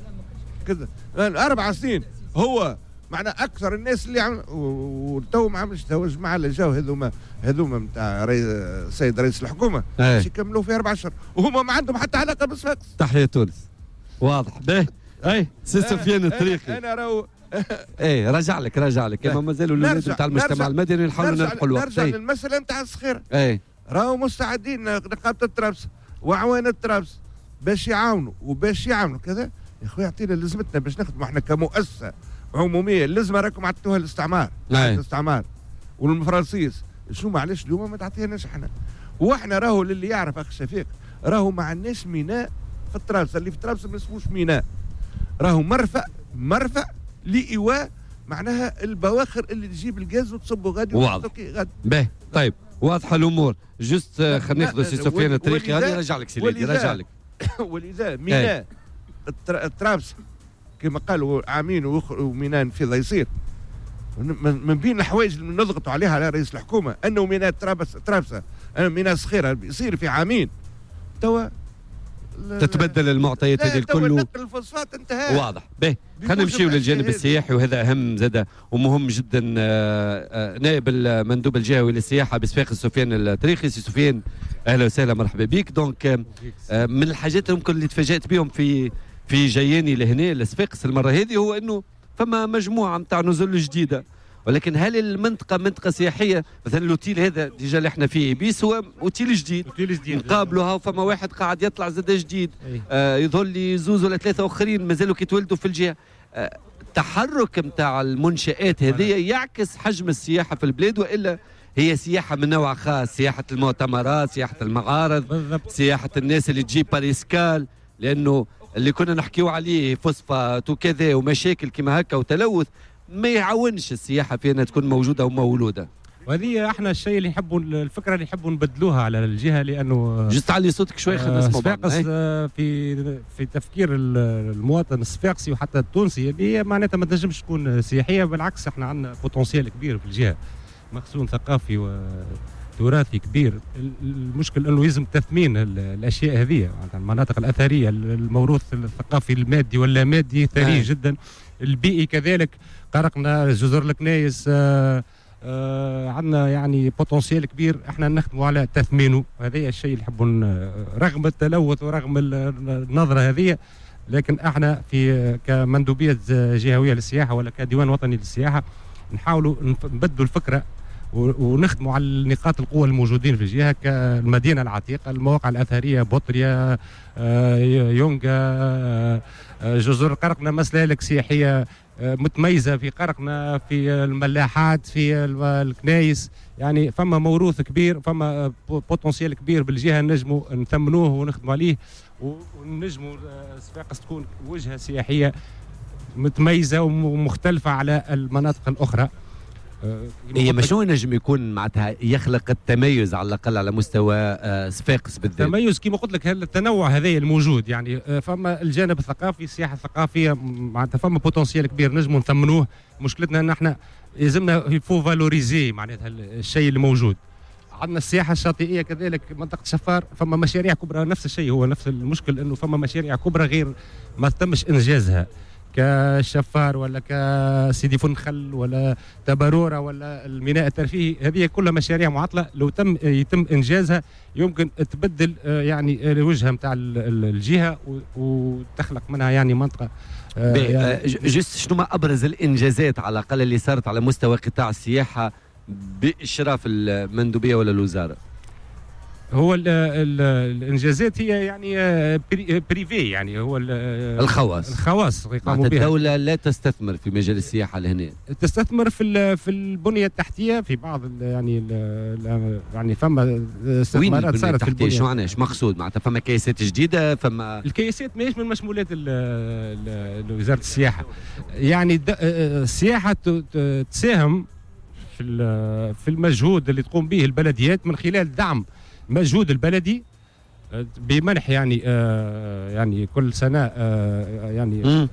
كذا اربع سنين هو معنا اكثر الناس اللي عمل وتو ما عملش تو الجماعه اللي جاوا هذوما هذوما نتاع السيد رئيس الحكومه باش يكملوا في اربع اشهر وهما ما عندهم حتى علاقه بالصفاقس. تحيه تونس واضح باهي. اي سي سفيان الطريقي انا راهو ايه راجع لك راجع لك كما مازالوا الاولاد نتاع المجتمع المدني نحاولوا نلحقوا الوقت. نرجع للمساله نتاع الصخيره. اي راهو مستعدين نقابه الطرابلس وعوان الطرابلس باش يعاونوا وباش يعملوا كذا يا خويا اعطينا لازمتنا باش نخدموا احنا كمؤسسه عموميه. اللازمه راكم عطيتوها للاستعمار الاستعمار والفرنسيس شنو معلش اليوم ما تعطيهناش احنا. واحنا راهو للي يعرف اخ شفيق راهو ما عندناش ميناء في الطرابلس اللي في الطرابلس ما اسموش ميناء راهو مرفأ مرفأ لإيواء معناها البواخر اللي تجيب الغاز وتصبه غادي غادي. باهي طيب واضحه الامور. جست خلينا ناخذ سي سفيان الطريقي غادي نرجع لك سيدي نرجع لك. ولذا ميناء الطرابلس كما قالوا عامين وميناء نفيض يصير من بين الحوايج اللي نضغطوا عليها على رئيس الحكومه انه ميناء طرابلس طرابلس ميناء صخيره يصير في عامين توا تتبدل المعطيات هذه الكل. نقل الفوسفات انتهى واضح. باهي خلينا نمشيو للجانب السياحي وهذا اهم زاده ومهم جدا. نائب المندوب الجهوي للسياحه بصفاقس سفيان الطريقي. سي سفيان اهلا وسهلا مرحبا بك. دونك من الحاجات يمكن اللي تفاجات بهم في في جياني لهنا لصفاقس المره هذه هو انه فما مجموعه نتاع نزل جديده ولكن هل المنطقه منطقه سياحيه؟ مثلا الاوتيل هذا ديجا اللي احنا فيه بيس هو اوتيل جديد اوتيل جديد نقابلوها فما واحد قاعد يطلع زاد جديد آه يظل لي زوز ولا ثلاثه اخرين مازالوا كيتولدوا في الجهه. آه التحرك نتاع المنشآت هذه يعكس حجم السياحه في البلاد والا هي سياحه من نوع خاص؟ سياحه المؤتمرات، سياحه المعارض بالضبط. سياحه الناس اللي تجي باريسكال لانه اللي كنا نحكيو عليه فوسفات وكذا ومشاكل كما هكا وتلوث ما يعاونش السياحه في انها تكون موجوده ومولوده. وهذه احنا الشيء اللي يحبوا الفكره اللي يحبوا نبدلوها على الجهه لانه جست علي صوتك شوي خلينا نسمعوا. صفاقس في في تفكير المواطن الصفاقسي وحتى التونسي اللي هي معناتها ما تنجمش تكون سياحيه بالعكس احنا عندنا بوتنسيال كبير في الجهه مخزون ثقافي تراثي كبير. المشكل انه يلزم تثمين الاشياء هذه، المناطق الاثريه، الموروث الثقافي المادي ولا مادي ثري آه. جدا. البيئي كذلك، قرقنا جزر الكنايس، آه آه عندنا يعني بوتنسيال كبير، احنا نخدموا على تثمينه. هذا الشيء اللي نحبوا رغم التلوث ورغم النظره هذه، لكن احنا في كمندوبيه جهويه للسياحه ولا كديوان وطني للسياحه نحاولوا نبدلوا الفكره ونخدموا على نقاط القوة الموجودين في الجهة، كالمدينة العتيقة، المواقع الأثرية، بطريا، يونغا، جزر قرقنا، مسالك سياحية متميزة في قرقنا، في الملاحات، في الكنايس. يعني فما موروث كبير، فما بوتنسيال كبير بالجهة نجموا نثمنوه ونخدموا عليه، ونجموا صفاقس تكون وجهة سياحية متميزة ومختلفة على المناطق الأخرى. هي مشروع نجم يكون معناتها يخلق التميز على الاقل على مستوى صفاقس بالذات. التميز كما قلت لك التنوع هذا الموجود، يعني فما الجانب الثقافي، السياحه الثقافيه معناتها فما بوتنسيال كبير نجموا نثمنوه. مشكلتنا ان احنا لازمنا يفو فالوريزي معناتها الشيء اللي موجود. عندنا السياحه الشاطئيه كذلك، منطقه شفار فما مشاريع كبرى نفس الشيء، هو نفس المشكل انه فما مشاريع كبرى غير ما تمش انجازها، كشفار ولا كسيدي فنخل ولا تبارورة ولا الميناء الترفيهي. هذه كلها مشاريع معطلة، لو تم يتم إنجازها يمكن تبدل يعني الوجهة متاع الجهة وتخلق منها يعني منطقة. يعني جست شنو ما أبرز الإنجازات على الأقل اللي صارت على مستوى قطاع السياحة بإشراف المندوبية ولا الوزارة؟ هو ال ال الانجازات هي يعني بريفي، يعني هو الخواص الخواص يقوموا بها. الدولة لا تستثمر في مجال السياحة لهنا، تستثمر في في البنية التحتية في بعض ال يعني ال يعني فما استثمارات صارت في البنية. شو معناها ايش مقصود؟ معناتها فما كياسات جديدة، فما الكياسات ماهيش من مشمولات وزارة السياحة. يعني السياحة تساهم في في المجهود اللي تقوم به البلديات من خلال دعم مجهود البلدي بمنح يعني آه يعني كل سنه آه يعني آه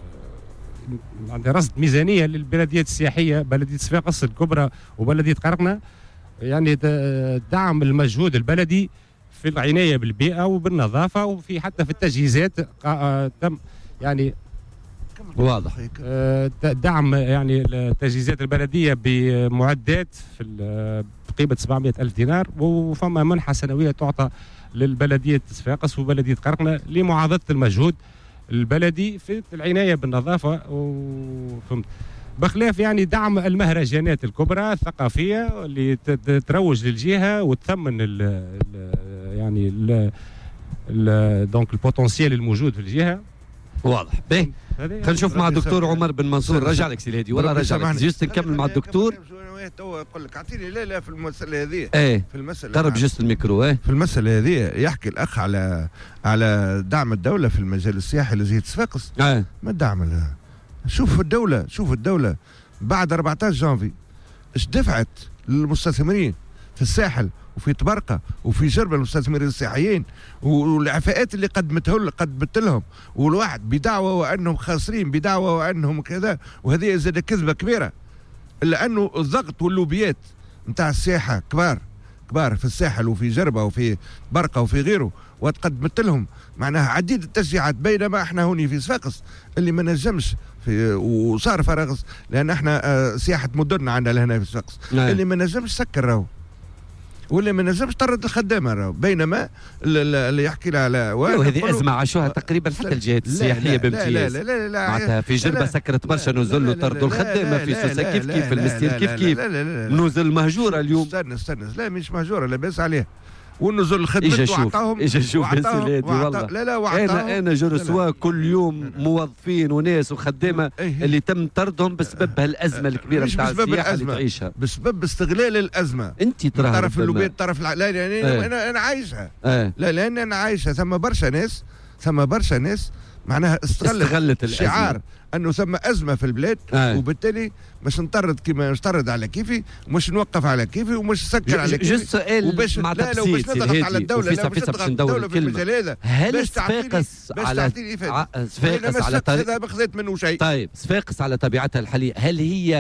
عندها رصد ميزانيه للبلديات السياحيه، بلديه صفاقس الكبرى وبلديه قرقنا، يعني دعم المجهود البلدي في العنايه بالبيئه وبالنظافه وفي حتى في التجهيزات. آه تم يعني واضح دعم يعني التجهيزات البلديه بمعدات في بقيمه سبعمائة ألف دينار، وفما منحه سنويه تعطى للبلديه صفاقس وبلديه قرقنا لمعاضده المجهود البلدي في العنايه بالنظافه، وفهمت بخلاف يعني دعم المهرجانات الكبرى الثقافيه اللي تروج للجهه وتثمن ال يعني ال دونك البوتنسيال الموجود في الجهه. واضح. باهي خلينا نشوف مع الدكتور عمر بن منصور. رجع لك سي الهادي ولا رجع لك جست نكمل مع الدكتور. تو اقول لك اعطيني لا لا في المساله هذه. ايه في المساله قرب جست الميكرو. ايه في المساله هذه يحكي الاخ على على دعم الدوله في المجال السياحي لجهه صفاقس. ايه ما الدعم لها؟ شوف الدوله شوف الدوله بعد أربعة عشر جانفي ايش دفعت للمستثمرين في الساحل وفي طبرقه وفي جربه المستثمرين السياحيين، والعفاءات اللي قدمتها قدمت لهم، والواحد بدعوه وانهم خاسرين، بدعوه وانهم كذا، وهذه زاد كذبه كبيره. الا انه الضغط واللوبيات نتاع السياحه كبار كبار في الساحل وفي جربه وفي برقه وفي غيره، وتقدمت لهم معناها عديد التشجيعات، بينما احنا هوني في صفاقس اللي ما نجمش في وصار فراغ، لان احنا سياحه مدننا عندنا لهنا في صفاقس اللي ما نجمش سكر راهو، واللي ما نجمش طرد الخدامه راهو، بينما اللي يحكي لها لا وهذه ازمه عاشوها تقريبا حتى الجهات السياحيه بامتياز. لا لا لا معناتها في جربه سكرت برشا نزل وطردوا الخدامه، في سوسه كيف كيف، في المستير كيف كيف، نزل مهجوره اليوم. استنى استنى لا مش مهجوره لاباس عليها، والنزل خدمت وعطاهم اجا شوف يا سيدي والله. لا لا انا انا جرسوا كل يوم موظفين وناس وخدامه اللي تم طردهم بسبب هالازمه الكبيره نتاع السياحه اللي تعيشها، بسبب استغلال الازمه. انت ترى طرف اللوبيات طرف لا يعني ايه. انا انا عايشها ايه. لا لان انا عايشها، ثم برشا ناس ثم برشا ناس معناها استغلت, استغلت الشعار انه ثم ازمه في البلاد آه. وبالتالي مش نطرد كيما نطرد على كيفي، ومش نوقف على كيفي، ومش نسكر على كيفي. جست سؤال مع لا لو باش نضغط على الدوله، لا باش نضغط على الدوله في المجال هذا. هل صفاقس على صفاقس على طريق طيب صفاقس على طبيعتها الحاليه هل هي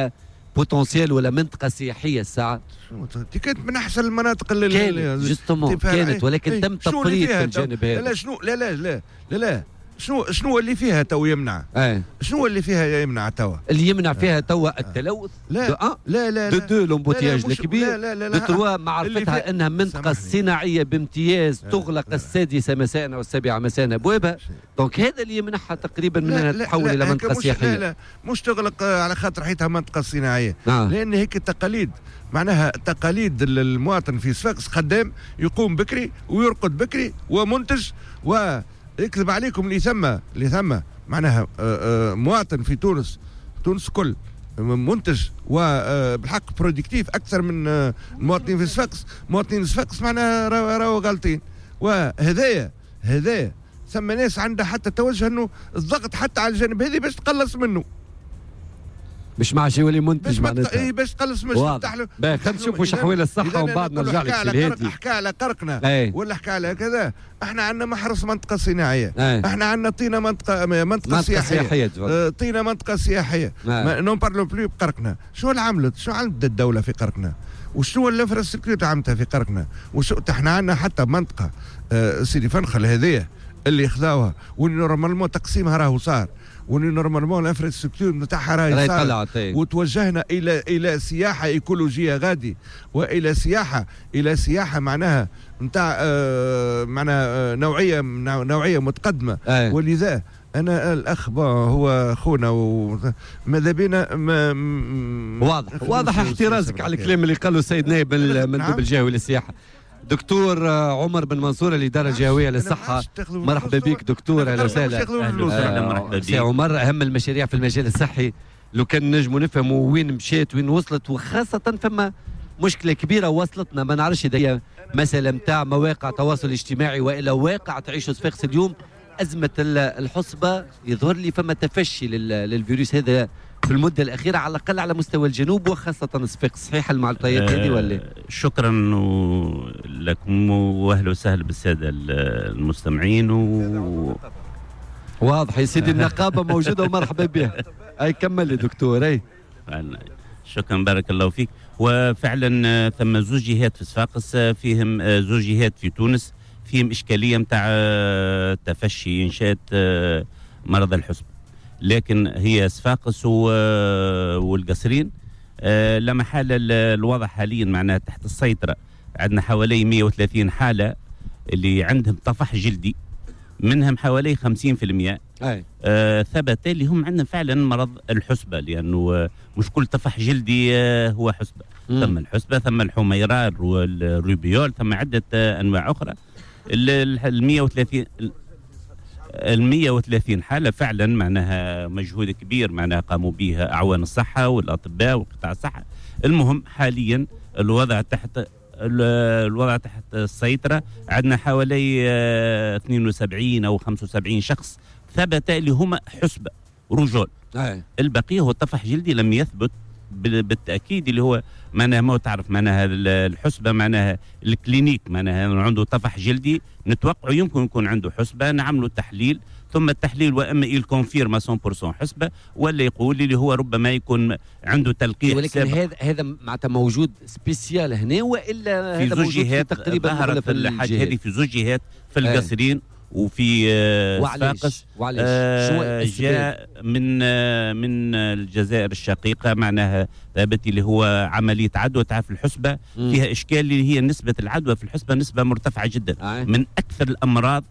بوتنسيال ولا منطقه سياحيه الساعه؟ كانت من احسن المناطق اللي كانت جوستومون كانت، ولكن ايه تم تفريط في الجانب هذا. لا شنو لا لا لا لا لا شنو شنو اللي فيها تو يمنع؟ ايه. شنو اللي فيها يمنع توا؟ اللي يمنع فيها توا التلوث. لا دو لا لا دو دو لومبوتياج الكبير. لا لا لا دو تروا معرفتها انها منطقه صناعيه بامتياز تغلق السادسه مساء والسابعه مساء ابوابها، دونك هذا اللي يمنعها تقريبا من انها تتحول الى منطقه سياحيه. لا لا مش تغلق على خاطر حيتها منطقه صناعيه، آه. لان هيك التقاليد معناها تقاليد المواطن في صفاقس خدام يقوم بكري ويرقد بكري ومنتج، ويكذب عليكم اللي ثم اللي ثم معناها مواطن في تونس، تونس كل منتج وبالحق برودكتيف اكثر من المواطنين في صفاقس. مواطنين صفاقس معناها راهو غالطين، وهذايا هذايا ثم ناس عندها حتى توجه انه الضغط حتى على الجانب هذه باش تقلص منه، باش ما عادش يولي منتج معناتها. اي باش تقلص مش تفتح له. خلينا نشوفوا شحوال الصحه ومن بعد نرجع لك في الهادي. احكي على قرقنا ولا احكي على كذا، احنا عندنا محرس منطقه صناعيه، أي. احنا عندنا طينه منطقه منطقه, منطقة سياحيه, سياحية. اه طينه منطقه سياحيه، نون بارلو بلو بقرقنا. شو اللي عملت؟ شو عملت الدوله في قرقنا؟ وشنو الانفراستركتور اللي عملتها في قرقنا؟ وشو احنا عندنا حتى منطقه اه سيدي فنخل هذيا اللي خذاوها ونورمالمون تقسيمها راهو صار، ونورمالمون الانفراستركتور نتاعها راهي صارت، وتوجهنا الى الى سياحه ايكولوجيه غادي، والى سياحه الى سياحه معناها نتاع آه معناها آه نوعيه نوعيه متقدمه. أي. ولذا انا الاخ هو خونا وماذا بينا واضح واضح احترازك على الكلام اللي قاله السيد نائب المندوب الجهوي للسياحه. دكتور عمر بن منصور الإدارة الجهوية للصحة، مرحبا بك دكتور. أهلا وسهلا. مرحبا سي عمر، أهم المشاريع في المجال الصحي لو كان نجموا نفهموا وين مشات وين وصلت، وخاصة فما مشكلة كبيرة وصلتنا ما نعرفش إذا هي مسألة نتاع مواقع تواصل اجتماعي وإلا واقع تعيشه صفاقس اليوم، أزمة الحصبة. يظهر لي فما تفشي للفيروس هذا في المدة الأخيرة على الأقل على مستوى الجنوب وخاصة صفاقس. صحيح المعطيات هذه ولا؟ شكرا لكم واهلا وسهلا بالسادة المستمعين. و... واضح يا سيدي النقابة موجودة ومرحبا بها. أي كمل لي دكتور. أي شكرا بارك الله فيك. وفعلا ثم زوج جهات في صفاقس، فيهم زوج جهات في تونس فيهم إشكالية متاع تفشي إنشاء مرض الحصبة، لكن هي صفاقس والقصرين لا محالة الوضع حاليا معناها تحت السيطرة. عندنا حوالي مئة وثلاثين حالة اللي عندهم طفح جلدي، منهم حوالي خمسين بالمئة آه ثبت اللي هم عندنا فعلا مرض الحصبة، لأنه مش كل طفح جلدي آه هو حصبة. مم. ثم الحصبة، ثم الحميرار والروبيول، ثم عدة آه أنواع أخرى. ال مئة وثلاثين ال مئة وثلاثين حالة فعلا معناها مجهود كبير معناها قاموا به أعوان الصحة والأطباء وقطاع الصحة. المهم حاليا الوضع تحت الوضع تحت السيطرة. عندنا حوالي اثنين وسبعين أو خمسة وسبعين شخص ثبت اللي هم حصبة رجول. أي. البقية هو طفح جلدي لم يثبت بالتأكيد، اللي هو معناها ما تعرف معناها الحصبة معناها الكلينيك معناها عنده طفح جلدي نتوقع يمكن يكون عنده حصبة، نعمله تحليل، ثم التحليل واما يكونفيرم مية بالمئة حصبة، ولا يقول اللي هو ربما يكون عنده تلقيح. ولكن هذا هذا معناتها موجود سبيسيال هنا والا في زوج جهات تقريبا في الحاجة هذه في زوج جهات في القصرين وفي صفاقس. وعلاش؟ آه جاء من آه من الجزائر الشقيقة معناها ثابت اللي هو عملية عدوى. تعرف الحصبة مم. فيها إشكال اللي هي نسبة العدوى في الحصبة نسبة مرتفعة جدا. آه. من أكثر الأمراض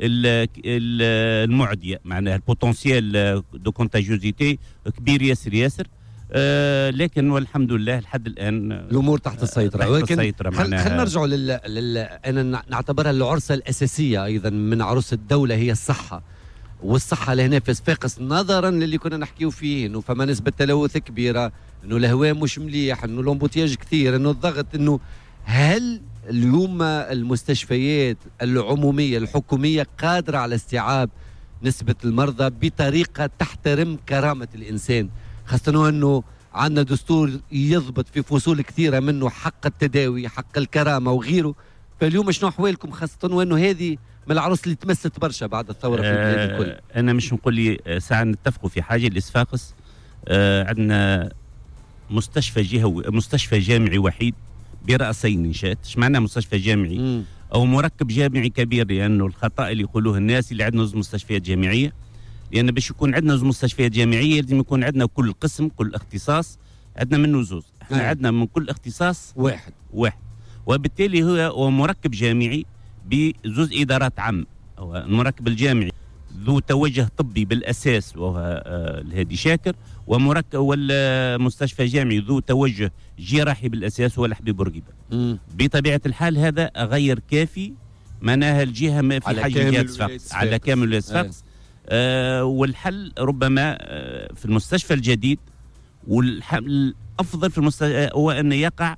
المعدية معناها البوتنسيال دو كونتاجيوزيتي كبير ياسر ياسر. آه لكن والحمد لله لحد الان الامور تحت السيطره. تحت ولكن السيطره خلينا خل نرجعوا لل... لل انا نعتبرها العرسه الاساسيه ايضا من عروس الدوله هي الصحه، والصحه لهنا في صفاقس نظرا للي كنا نحكيو فيه انه فما نسبه تلوث كبيره، انه الهواء مش مليح، انه الامبوتياج كثير، انه الضغط، انه هل اليوم المستشفيات العموميه الحكوميه قادره على استيعاب نسبه المرضى بطريقه تحترم كرامه الانسان، خاصة أنه عندنا دستور يضبط في فصول كثيرة منه حق التداوي، حق الكرامة وغيره. فاليوم شنو أحوالكم، خاصة وأنه هذه من العروس اللي تمست برشا بعد الثورة في البلاد الكل؟ أنا مش نقول لي ساعة نتفقوا في حاجة. اللي صفاقس آه عندنا مستشفى جهوي مستشفى جامعي وحيد برأسين إنشاء. ايش معنى مستشفى جامعي؟ م. أو مركب جامعي كبير، لأنه الخطأ اللي يقولوه الناس اللي عندنا مستشفيات جامعية، لأن باش يكون عندنا مستشفيات جامعية لازم يكون عندنا كل قسم كل اختصاص عندنا منه زوز. احنا أه. عندنا من كل اختصاص واحد واحد وبالتالي هو مركب جامعي بزوز إدارات عامة. هو المركب الجامعي ذو توجه طبي بالأساس وهو الهادي شاكر، ومركب والمستشفى الجامعي ذو توجه جراحي بالأساس هو الحبيب بورقيبة. بطبيعة الحال هذا غير كافي معناها الجهة ما في حاجة جهة صفاقس على كامل ولاية صفاقس. آه والحل ربما آه في المستشفى الجديد، والحل الأفضل في المستشفى هو أن يقع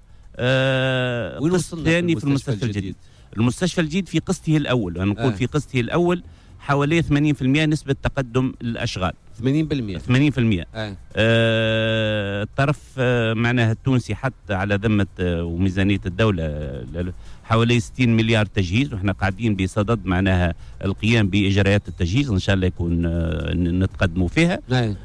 آه قسط ثاني في المستشفى الجديد. الجديد المستشفى الجديد في قسطه الأول، ونقول آه. في قسطه الأول حوالي ثمانين بالمئة نسبة تقدم الأشغال. ثمانين بالمئة ثمانين بالمئة آه. آه الطرف آه معناها التونسي حتى على ذمة آه وميزانية الدولة حوالي ستين مليار تجهيز، وإحنا قاعدين بصدد معناها القيام بإجراءات التجهيز إن شاء الله يكون آه نتقدموا فيها.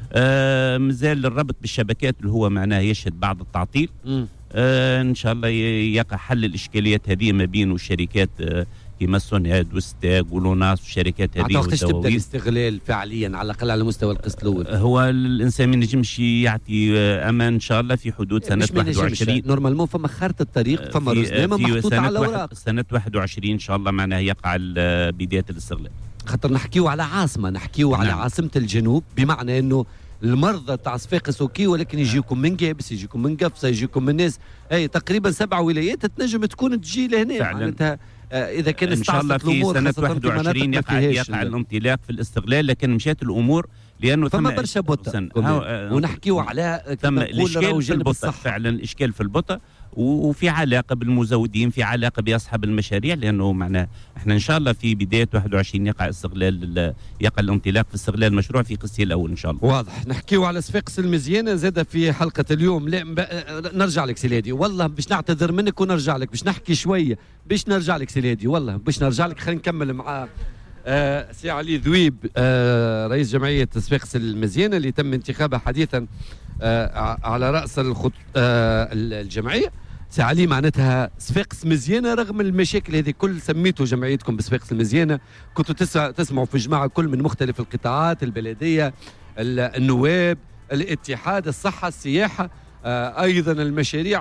آه مازال الربط بالشبكات اللي هو معناها يشهد بعض التعطيل. آه إن شاء الله يقع حل الإشكاليات هذه ما بين الشركات آه كيما سونهاد وستاغ ولوناس والشركات هذه. وقتاش تبدا الاستغلال فعليا على الاقل على مستوى القسط الاول؟ هو الانسان ما ينجمش يعطي امان ان شاء الله في حدود سنه واحد وعشرين. نورمالمون فما خارطه الطريق، فما رسمه محطوطه على الاوراق. سنه واحد وعشرين ان شاء الله معناها يقع بدايه الاستغلال. خاطر نحكيو على عاصمه، نحكيو نعم. على عاصمه الجنوب، بمعنى انه المرضى تاع صفاقس اوكي، ولكن يجيكم من قابس، يجيكم من قفصه، يجيكم من ناس، اي تقريبا سبع ولايات تنجم تكون تجي لهنا معناتها. اذا كان ان شاء الله في سنه واحد وعشرين يقع, يقع الانطلاق في الاستغلال، لكن مشات الامور لانه ثم برشا بطء ونحكيو على ثم الاشكال في البطء، فعلا اشكال في البطء، وفي علاقه بالمزودين، في علاقه باصحاب المشاريع، لانه معناه احنا ان شاء الله في بدايه واحد وعشرين يقع استغلال يقع الانطلاق في استغلال المشروع في قسطه الاول ان شاء الله. واضح. نحكيو على صفاقس المزيانه زاده في حلقه اليوم. لا نرجع لك سيلادي، والله باش نعتذر منك ونرجع لك، باش نحكي شويه باش نرجع لك سيلادي، والله باش نرجع لك. خلينا نكمل مع آه سي علي ذويب آه رئيس جمعيه صفاقس المزيانه اللي تم انتخابها حديثا آه على راس الخط آه الجمعيه. سي علي معناتها صفاقس مزيانه رغم المشاكل هذه كل، سميتوا جمعيتكم بصفاقس المزيانه، كنتوا تسمعوا في جماعه كل من مختلف القطاعات، البلديه، النواب، الاتحاد، الصحه، السياحه، آه ايضا المشاريع.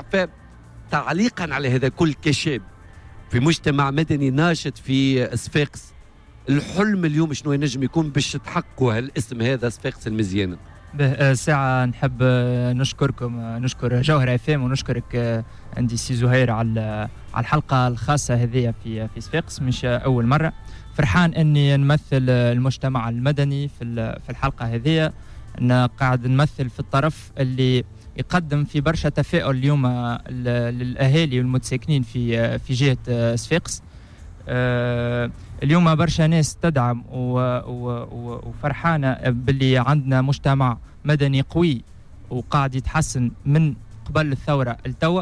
فتعليقا على هذا كل كشاب في مجتمع مدني ناشط في صفاقس، الحلم اليوم شنو ينجم يكون باش تحققوا هالاسم هذا صفاقس المزيانه؟ ساعة نحب نشكركم، نشكر جوهر اف ام ونشكرك عندي سي زهير على على الحلقة الخاصة هذه في في صفاقس، مش أول مرة. فرحان إني نمثل المجتمع المدني في في الحلقة هذه، أنا قاعد نمثل في الطرف اللي يقدم في برشا تفاؤل اليوم للأهالي والمتساكنين في في جهة صفاقس. أه اليوم برشا ناس تدعم وفرحانة باللي عندنا مجتمع مدني قوي وقاعد يتحسن من قبل الثورة التوا.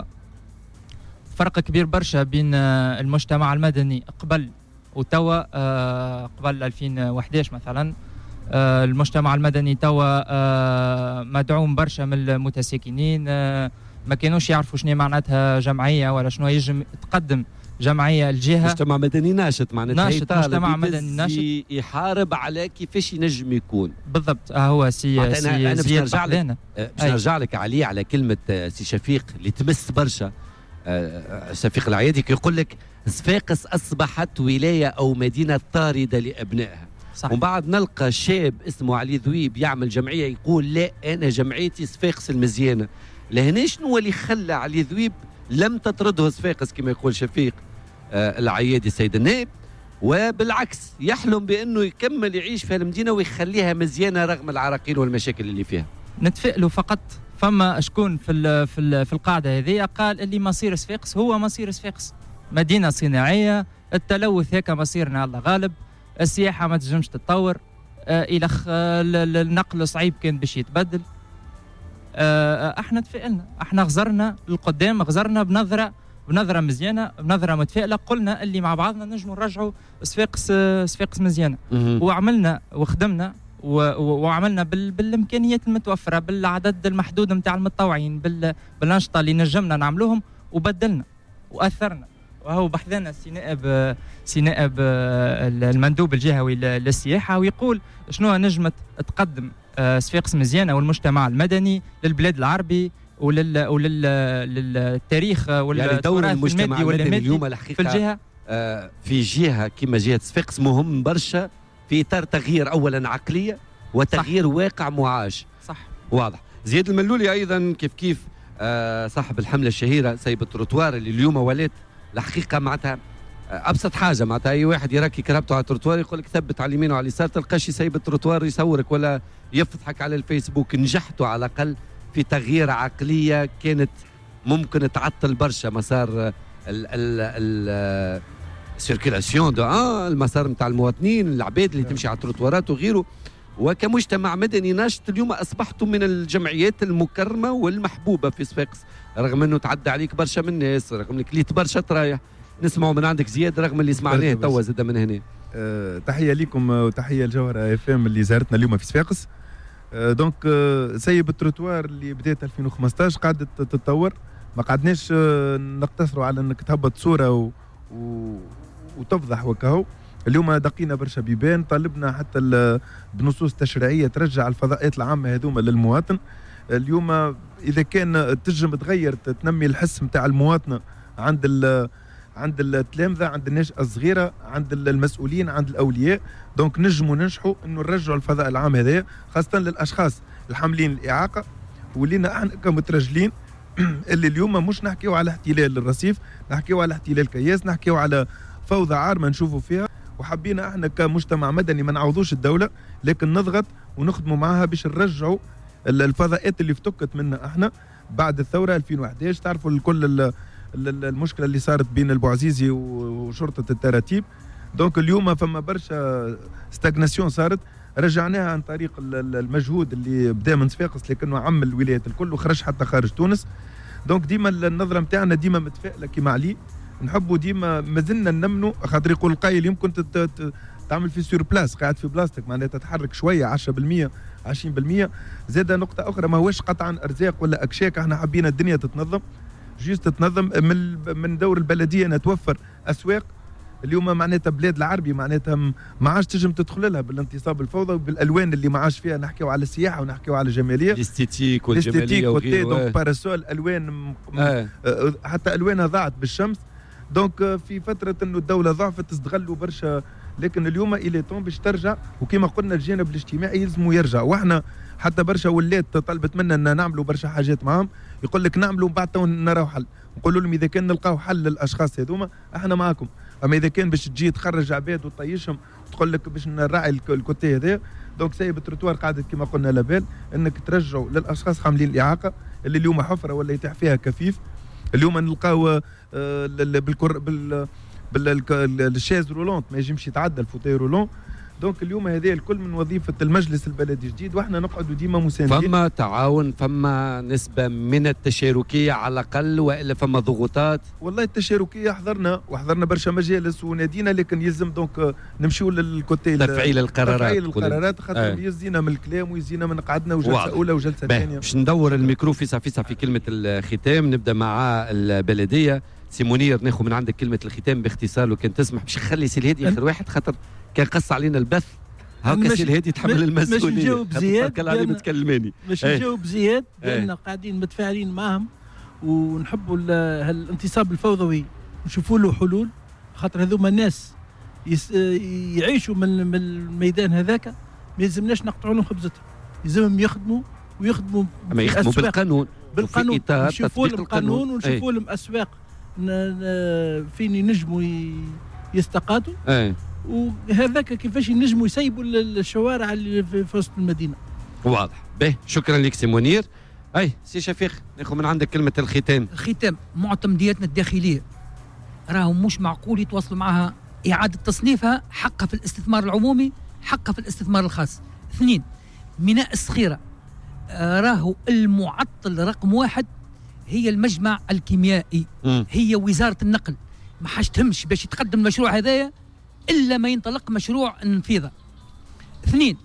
فرق كبير برشا بين المجتمع المدني قبل وتوا. أه قبل ألفين وإحدى عشر مثلا أه المجتمع المدني توا أه مدعوم برشا من المتساكنين، أه ما كانوش يعرفوا شنو معناتها جمعية ولا شنو يجم تقدم جمعية الجهة. مجتمع مدني ناشط معناتها، ناشط مجتمع مدني ناشط يحارب على كيفاش ينجم يكون بالضبط. اه هو سي سي أنا باش نرجع لك باش نرجع لك عليه على كلمة سي شفيق اللي تمس برشا. آه شفيق العيادي يقول لك صفاقس أصبحت ولاية أو مدينة طاردة لأبنائها. ومن بعد نلقى شاب اسمه علي ذويب يعمل جمعية يقول لا أنا جمعيتي صفاقس المزيانة. لهنا شنو اللي خلى علي ذويب لم تطرده صفاقس كما يقول شفيق آه العيادي السيد النائب، وبالعكس يحلم بأنه يكمل يعيش في المدينة ويخليها مزيانة رغم العراقيل والمشاكل اللي فيها. نتفائلوا فقط. فما شكون في ال في ال في القاعدة هذه قال اللي مصير صفاقس هو مصير صفاقس، مدينة صناعية، التلوث هيك مصيرنا الله غالب، السياحة ما تنجمش تتطور، آه إلخ آه النقل صعيب كان باش يتبدل. آه احنا تفائلنا، احنا غزرنا للقدام، غزرنا بنظرة بنظرة مزيانة، بنظرة متفائلة. قلنا اللي مع بعضنا نجموا نرجعوا صفاقس صفاقس مزيانة، وعملنا وخدمنا وعملنا بال بالامكانيات المتوفره، بالعدد المحدود نتاع المتطوعين، بال بالانشطه اللي نجمنا نعملوهم، وبدلنا واثرنا. وهو بحذانا سي نائب سي نائب المندوب الجهوي للسياحه، ويقول شنو نجمت تقدم صفاقس مزيانه والمجتمع المدني للبلاد العربي ولل وللتاريخ يعني دور المجتمع المدني اليوم الحقيقه في الجهه آه في جهه كما جهه صفاقس مهم برشا في اطار تغيير اولا عقليه وتغيير صح. واقع معاش. صح واضح. زياد الملولي ايضا كيف كيف آه صاحب الحمله الشهيره سيب التروتوار اللي اليوم ولات الحقيقه معناتها ابسط حاجه، معناتها اي واحد يراكي كرهبته على التروتوار يقول لك ثبت على اليمين وعلى اليسار، تلقاش يسيب التروتوار يصورك ولا يفضحك على الفيسبوك. نجحتوا على الاقل في تغيير عقليه كانت ممكن تعطل برشا مسار ال ال السيركيلاسيون دو اه المسار نتاع المواطنين العباد اللي تمشي على التروتوارات وغيره. وكمجتمع مدني ناشط اليوم اصبحتم من الجمعيات المكرمه والمحبوبه في صفاقس، رغم انه تعدى عليك برشا من الناس، رغم انك ليت برشا ترايح. نسمعوا من عندك زياد رغم اللي سمعناه توا زاد من هنا. أه تحيه لكم وتحيه لجوهره اف ام اللي زارتنا اليوم في صفاقس. أه دونك أه سيب التروتوار اللي بدات ألفين وخمسطاش قعدت تتطور، ما قعدناش أه نقتصروا على انك تهبط صوره و... و... وتفضح وكهو. اليوم دقينا برشا بيبان، طالبنا حتى بنصوص تشريعيه ترجع الفضاءات العامه هذوما للمواطن. اليوم اذا كان تنجم تغير تنمي الحس نتاع المواطنه عند ال عند التلامذه، عند الناشئه الصغيره، عند المسؤولين، عند الاولياء، دونك نجموا ننجحوا انه نرجعوا الفضاء العام هذايا خاصه للاشخاص الحاملين الاعاقه. ولينا احنا كمترجلين اللي اليوم مش نحكيو على احتلال الرصيف، نحكيو على احتلال كياس، نحكيو على فوضى عارمه نشوفوا فيها. وحبينا احنا كمجتمع مدني ما نعوضوش الدوله، لكن نضغط ونخدموا معها باش نرجعوا الفضاءات اللي افتكت منا احنا بعد الثوره ألفين وأحد عشر. تعرفوا الكل المشكله اللي صارت بين البوعزيزي وشرطه التراتيب. دونك اليوم فما برشا ستاغناسيون صارت، رجعناها عن طريق المجهود اللي بدا من صفاقس لكنه عم الولايات الكل وخرج حتى خارج تونس. دونك ديما النظره نتاعنا ديما متفائله كيما علي، نحبوا ديما مازلنا ننمنوا. خاطر يقول القايل يمكن تعمل في سور بلاس، قاعد في بلاستيك معناتها تتحرك شويه عشرة بالمئة عشرين بالمئة. زاد نقطه اخرى، ما هوش قطعا ارزاق ولا اكشاك، احنا حابين الدنيا تتنظم، جيست تتنظم من من دور البلديه نتوفر اسواق. اليوم معناتها بلاد العربي معناتها ما عادش تنجم تدخل لها بالانتصاب الفوضى وبالالوان اللي ما عادش فيها. نحكيو على السياحه ونحكيو على الجماليه، الاستيتيك والجماليه وغيره. دونك باراسول الوان آه. حتى الوانها ضاعت بالشمس. دونك في فتره انه الدوله ضعفت استغلوا برشا، لكن اليوم الي طون باش ترجع. وكما قلنا الجانب الاجتماعي يلزموا يرجع، واحنا حتى برشا ولات طلبت منا ان نعملوا برشا حاجات معاهم، يقول لك نعملوا بعد تو نراو حل. نقولوا لهم اذا كان نلقاو حل للاشخاص هذوما احنا معاكم، اما اذا كان باش تجي تخرج عباد وتطيشهم وتقول لك باش نراعي الكوتي هذا. دونك سايب التروتوار قاعدت كما قلنا لابال انك ترجعوا للاشخاص حاملين الاعاقه اللي اليوم حفره ولا يتيح فيها كفيف. اليوم نلقاو بالكر بال بالشاز رولونت ما يجمش يتعدى الفوتاي رولون. دونك اليوم هذه الكل من وظيفه المجلس البلدي الجديد، واحنا نقعدوا ديما مساندين. فما تعاون، فما نسبه من التشاركيه على الاقل، والا فما ضغوطات؟ والله التشاركيه حضرنا وحضرنا برشا مجالس ونادينا، لكن يلزم دونك نمشيو للكوتي تفعيل القرارات. تفعيل القرارات خاطر آه. يزينا من الكلام ويزينا من قعدنا وجلسه واضح. اولى وجلسه ثانيه. باش ندور الميكرو فيسع فيسع في كلمه الختام، نبدا مع البلديه. سي منير ناخذ من عندك كلمه الختام باختصار لو كان تسمح، باش نخلي سي الهادي اخر واحد خاطر كان قص علينا البث هاكا. سي الهادي تحمل المسؤوليه. مش نجاوب زياد كان عليه متكلماني، مش نجاوب زياد لان قاعدين متفاعلين معهم ونحبوا الانتصاب الفوضوي نشوفوا له حلول، خاطر هذوما الناس يعيشوا من من الميدان هذاك، ما يلزمناش نقطعوا لهم خبزتهم، يلزمهم يخدموا ويخدموا اما يخدموا بالقانون بالقانون نشوفوا لهم قانون ونشوفوا لهم اسواق فين ينجموا يستقاتوا. ايه وهذاك كيفاش ينجموا يسيبوا الشوارع اللي في وسط المدينه. واضح. به شكرا لك سي منير. اي سي شفيق ناخذ من عندك كلمه الختام. الختام، معتمدياتنا الداخليه راهو مش معقول يتواصلوا معها اعاده تصنيفها، حقها في الاستثمار العمومي، حقها في الاستثمار الخاص. اثنين، ميناء الصخيره راهو المعطل رقم واحد هي المجمع الكيميائي، م. هي وزاره النقل ما حاش تهمش باش يتقدم المشروع هذايا الا ما ينطلق مشروع النفيذه. اثنين،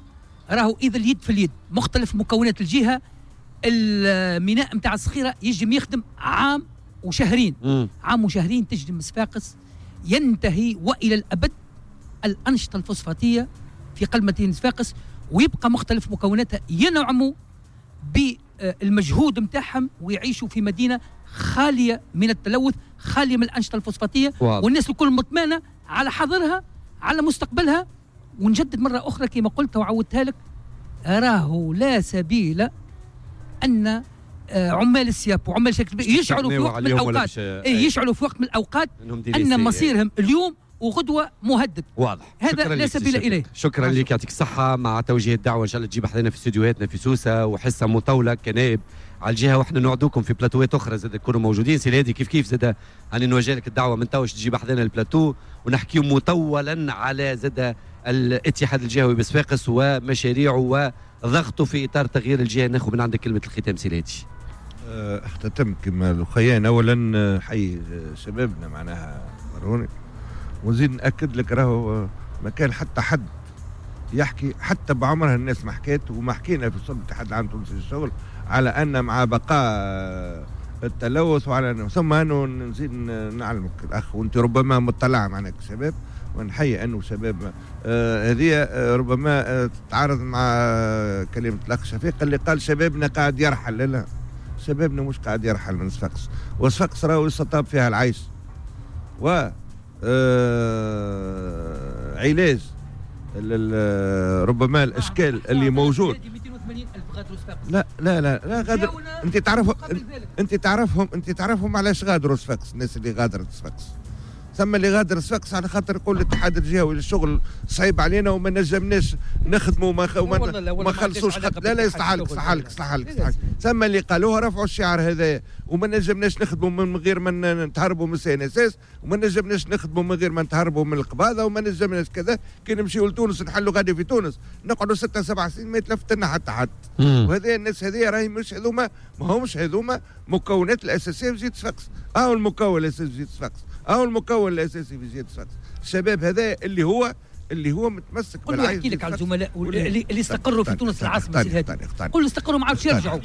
راهو اذا اليد في اليد، مختلف مكونات الجهه. الميناء نتاع الصخيره يجم يخدم عام وشهرين، م. عام وشهرين تجم صفاقس ينتهي والى الابد الانشطه الفوسفاتيه في قلب مدينه صفاقس، ويبقى مختلف مكوناتها ينعموا بالمجهود نتاعهم ويعيشوا في مدينه خاليه من التلوث، خاليه من الانشطه الفوسفاتيه، واضح. والناس الكل مطمئنه على حاضرها، على مستقبلها. ونجدد مره اخرى كما قلت وعودتها لك، راهو لا سبيل ان عمال السياب وعمال شكل يشعروا في وقت من الاوقات اي يشعروا في وقت من الاوقات ان مصيرهم اليوم وغدوه مهدد. واضح. هذا لا سبيل اليه. شكرا لك، يعطيك الصحه. مع توجيه الدعوه ان شاء الله تجيب حدنا في استديوهاتنا في سوسه وحصه مطوله كنائب على الجهه، واحنا نوعدوكم في بلاتوات اخرى زاد تكونوا موجودين. سي هادي كيف كيف زاد اني نوجه لك الدعوه من توش تجيب حدنا البلاتو ونحكيو مطولا على زاد الاتحاد الجهوي بصفاقس ومشاريعه وضغطه في اطار تغيير الجهه. ناخذ من عندك كلمه الختام سي هادي. اختتم كما الاخيان. اولا حي شبابنا معناها مروني، ونزيد ناكد لك راهو ما كان حتى حد يحكي حتى بعمرها الناس ما حكيت وما حكينا في صلب الاتحاد العام التونسي للشغل على ان مع بقاء التلوث وعلى ثم انه نزيد نعلمك الاخ وانت ربما مطلع معنا كشباب ونحيي انه شباب آه هذه آه ربما آه تتعارض مع آه كلمه الاخ شفيق اللي قال شبابنا قاعد يرحل. لا لا، شبابنا مش قاعد يرحل من صفاقس، وصفاقس راهو يستطاب فيها العيش و آه علاج ربما الاشكال اللي موجود. لا لا لا لا غادر. انت تعرفهم انت تعرفهم انت تعرفهم علاش غادروا صفاقس. الناس اللي غادرت صفاقس ثم اللي غادر صفاقس على خاطر يقول الاتحاد الجهوي الشغل صعيب علينا وما نجمناش نخدموا وما خ... وما, وما خلصوش خط... لا لا يصلح لك يصلح لك يصلح لك ثم اللي قالوها رفعوا الشعار هذا وما نجمناش نخدموا من غير ما نتهربوا من السي ان اس اس وما نجمناش نخدموا من غير ما نتهربوا من القباضه وما نجمناش كذا. كي نمشيو لتونس نحلوا غادي في تونس نقعدوا ستة سبع سنين ما يتلفت لنا حتى حد. وهذه الناس هذه راهي مش هذوما ما همش هذوما مكونات الاساسيه في جهه صفاقس. اه المكون الاساسي في جهه صفاقس أو المكون الأساسي في جهة صفاقس. الشباب هذا اللي هو اللي هو متمسك بالعيش. قل له احكي لك على الزملاء اللي, اللي استقروا في تونس العاصمة سي هادي. قل له استقروا ما عادش يرجعوا.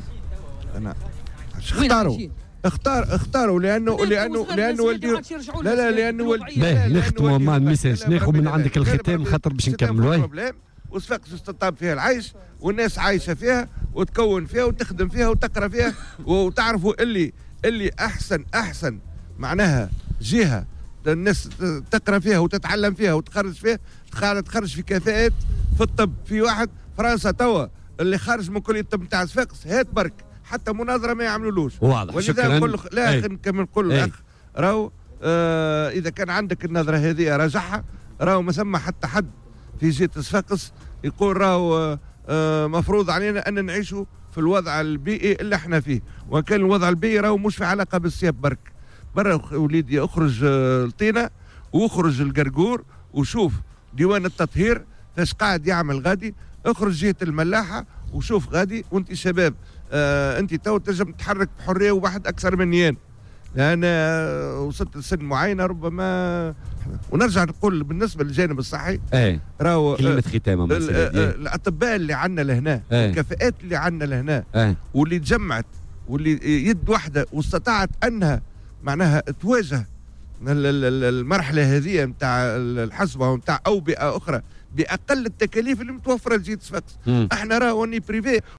أنا اختاروا اختار اختاروا لأنه لأنه لأنه والدي لا لا لأنه والدي نختموا مع الميساج ناخذ من عندك الختام خاطر باش نكملوا. وصفاقس استطاب فيها العيش والناس عايشة فيها وتكون فيها وتخدم فيها وتقرا فيها وتعرفوا اللي اللي أحسن أحسن معناها جهه الناس تقرا فيها وتتعلم فيها وتخرج فيها تخرج في كفاءات في الطب. في واحد فرنسا توا اللي خارج من كليه الطب نتاع صفاقس هات برك حتى مناظره ما يعملولوش. واضح. شكرا. كل لا نكمل نقول الاخ راهو آه اذا كان عندك النظره هذه راجعها. راهو ما ثم حتى حد في جهه صفاقس يقول راهو آه مفروض علينا ان نعيشوا في الوضع البيئي اللي احنا فيه، وكان الوضع البيئي راهو مش في علاقه بالسياب برك. برا وليدي اخرج الطينه واخرج القرقور وشوف ديوان التطهير فاش قاعد يعمل غادي. اخرج جهه الملاحه وشوف غادي وانت شباب آه انت تو تنجم تتحرك بحريه وواحد اكثر مني انا لان وصلت لسن معينه ربما. ونرجع نقول بالنسبه للجانب الصحي ايه راهو كلمه ختام الاطباء اللي عندنا لهنا ايه. الكفاءات اللي عندنا لهنا ايه. واللي تجمعت واللي يد واحده واستطاعت انها معناها تواجه المرحله هذه نتاع الحسبه ونتاع اوبئه اخرى باقل التكاليف اللي متوفره لجهه صفاقس. احنا راهو اني بريفي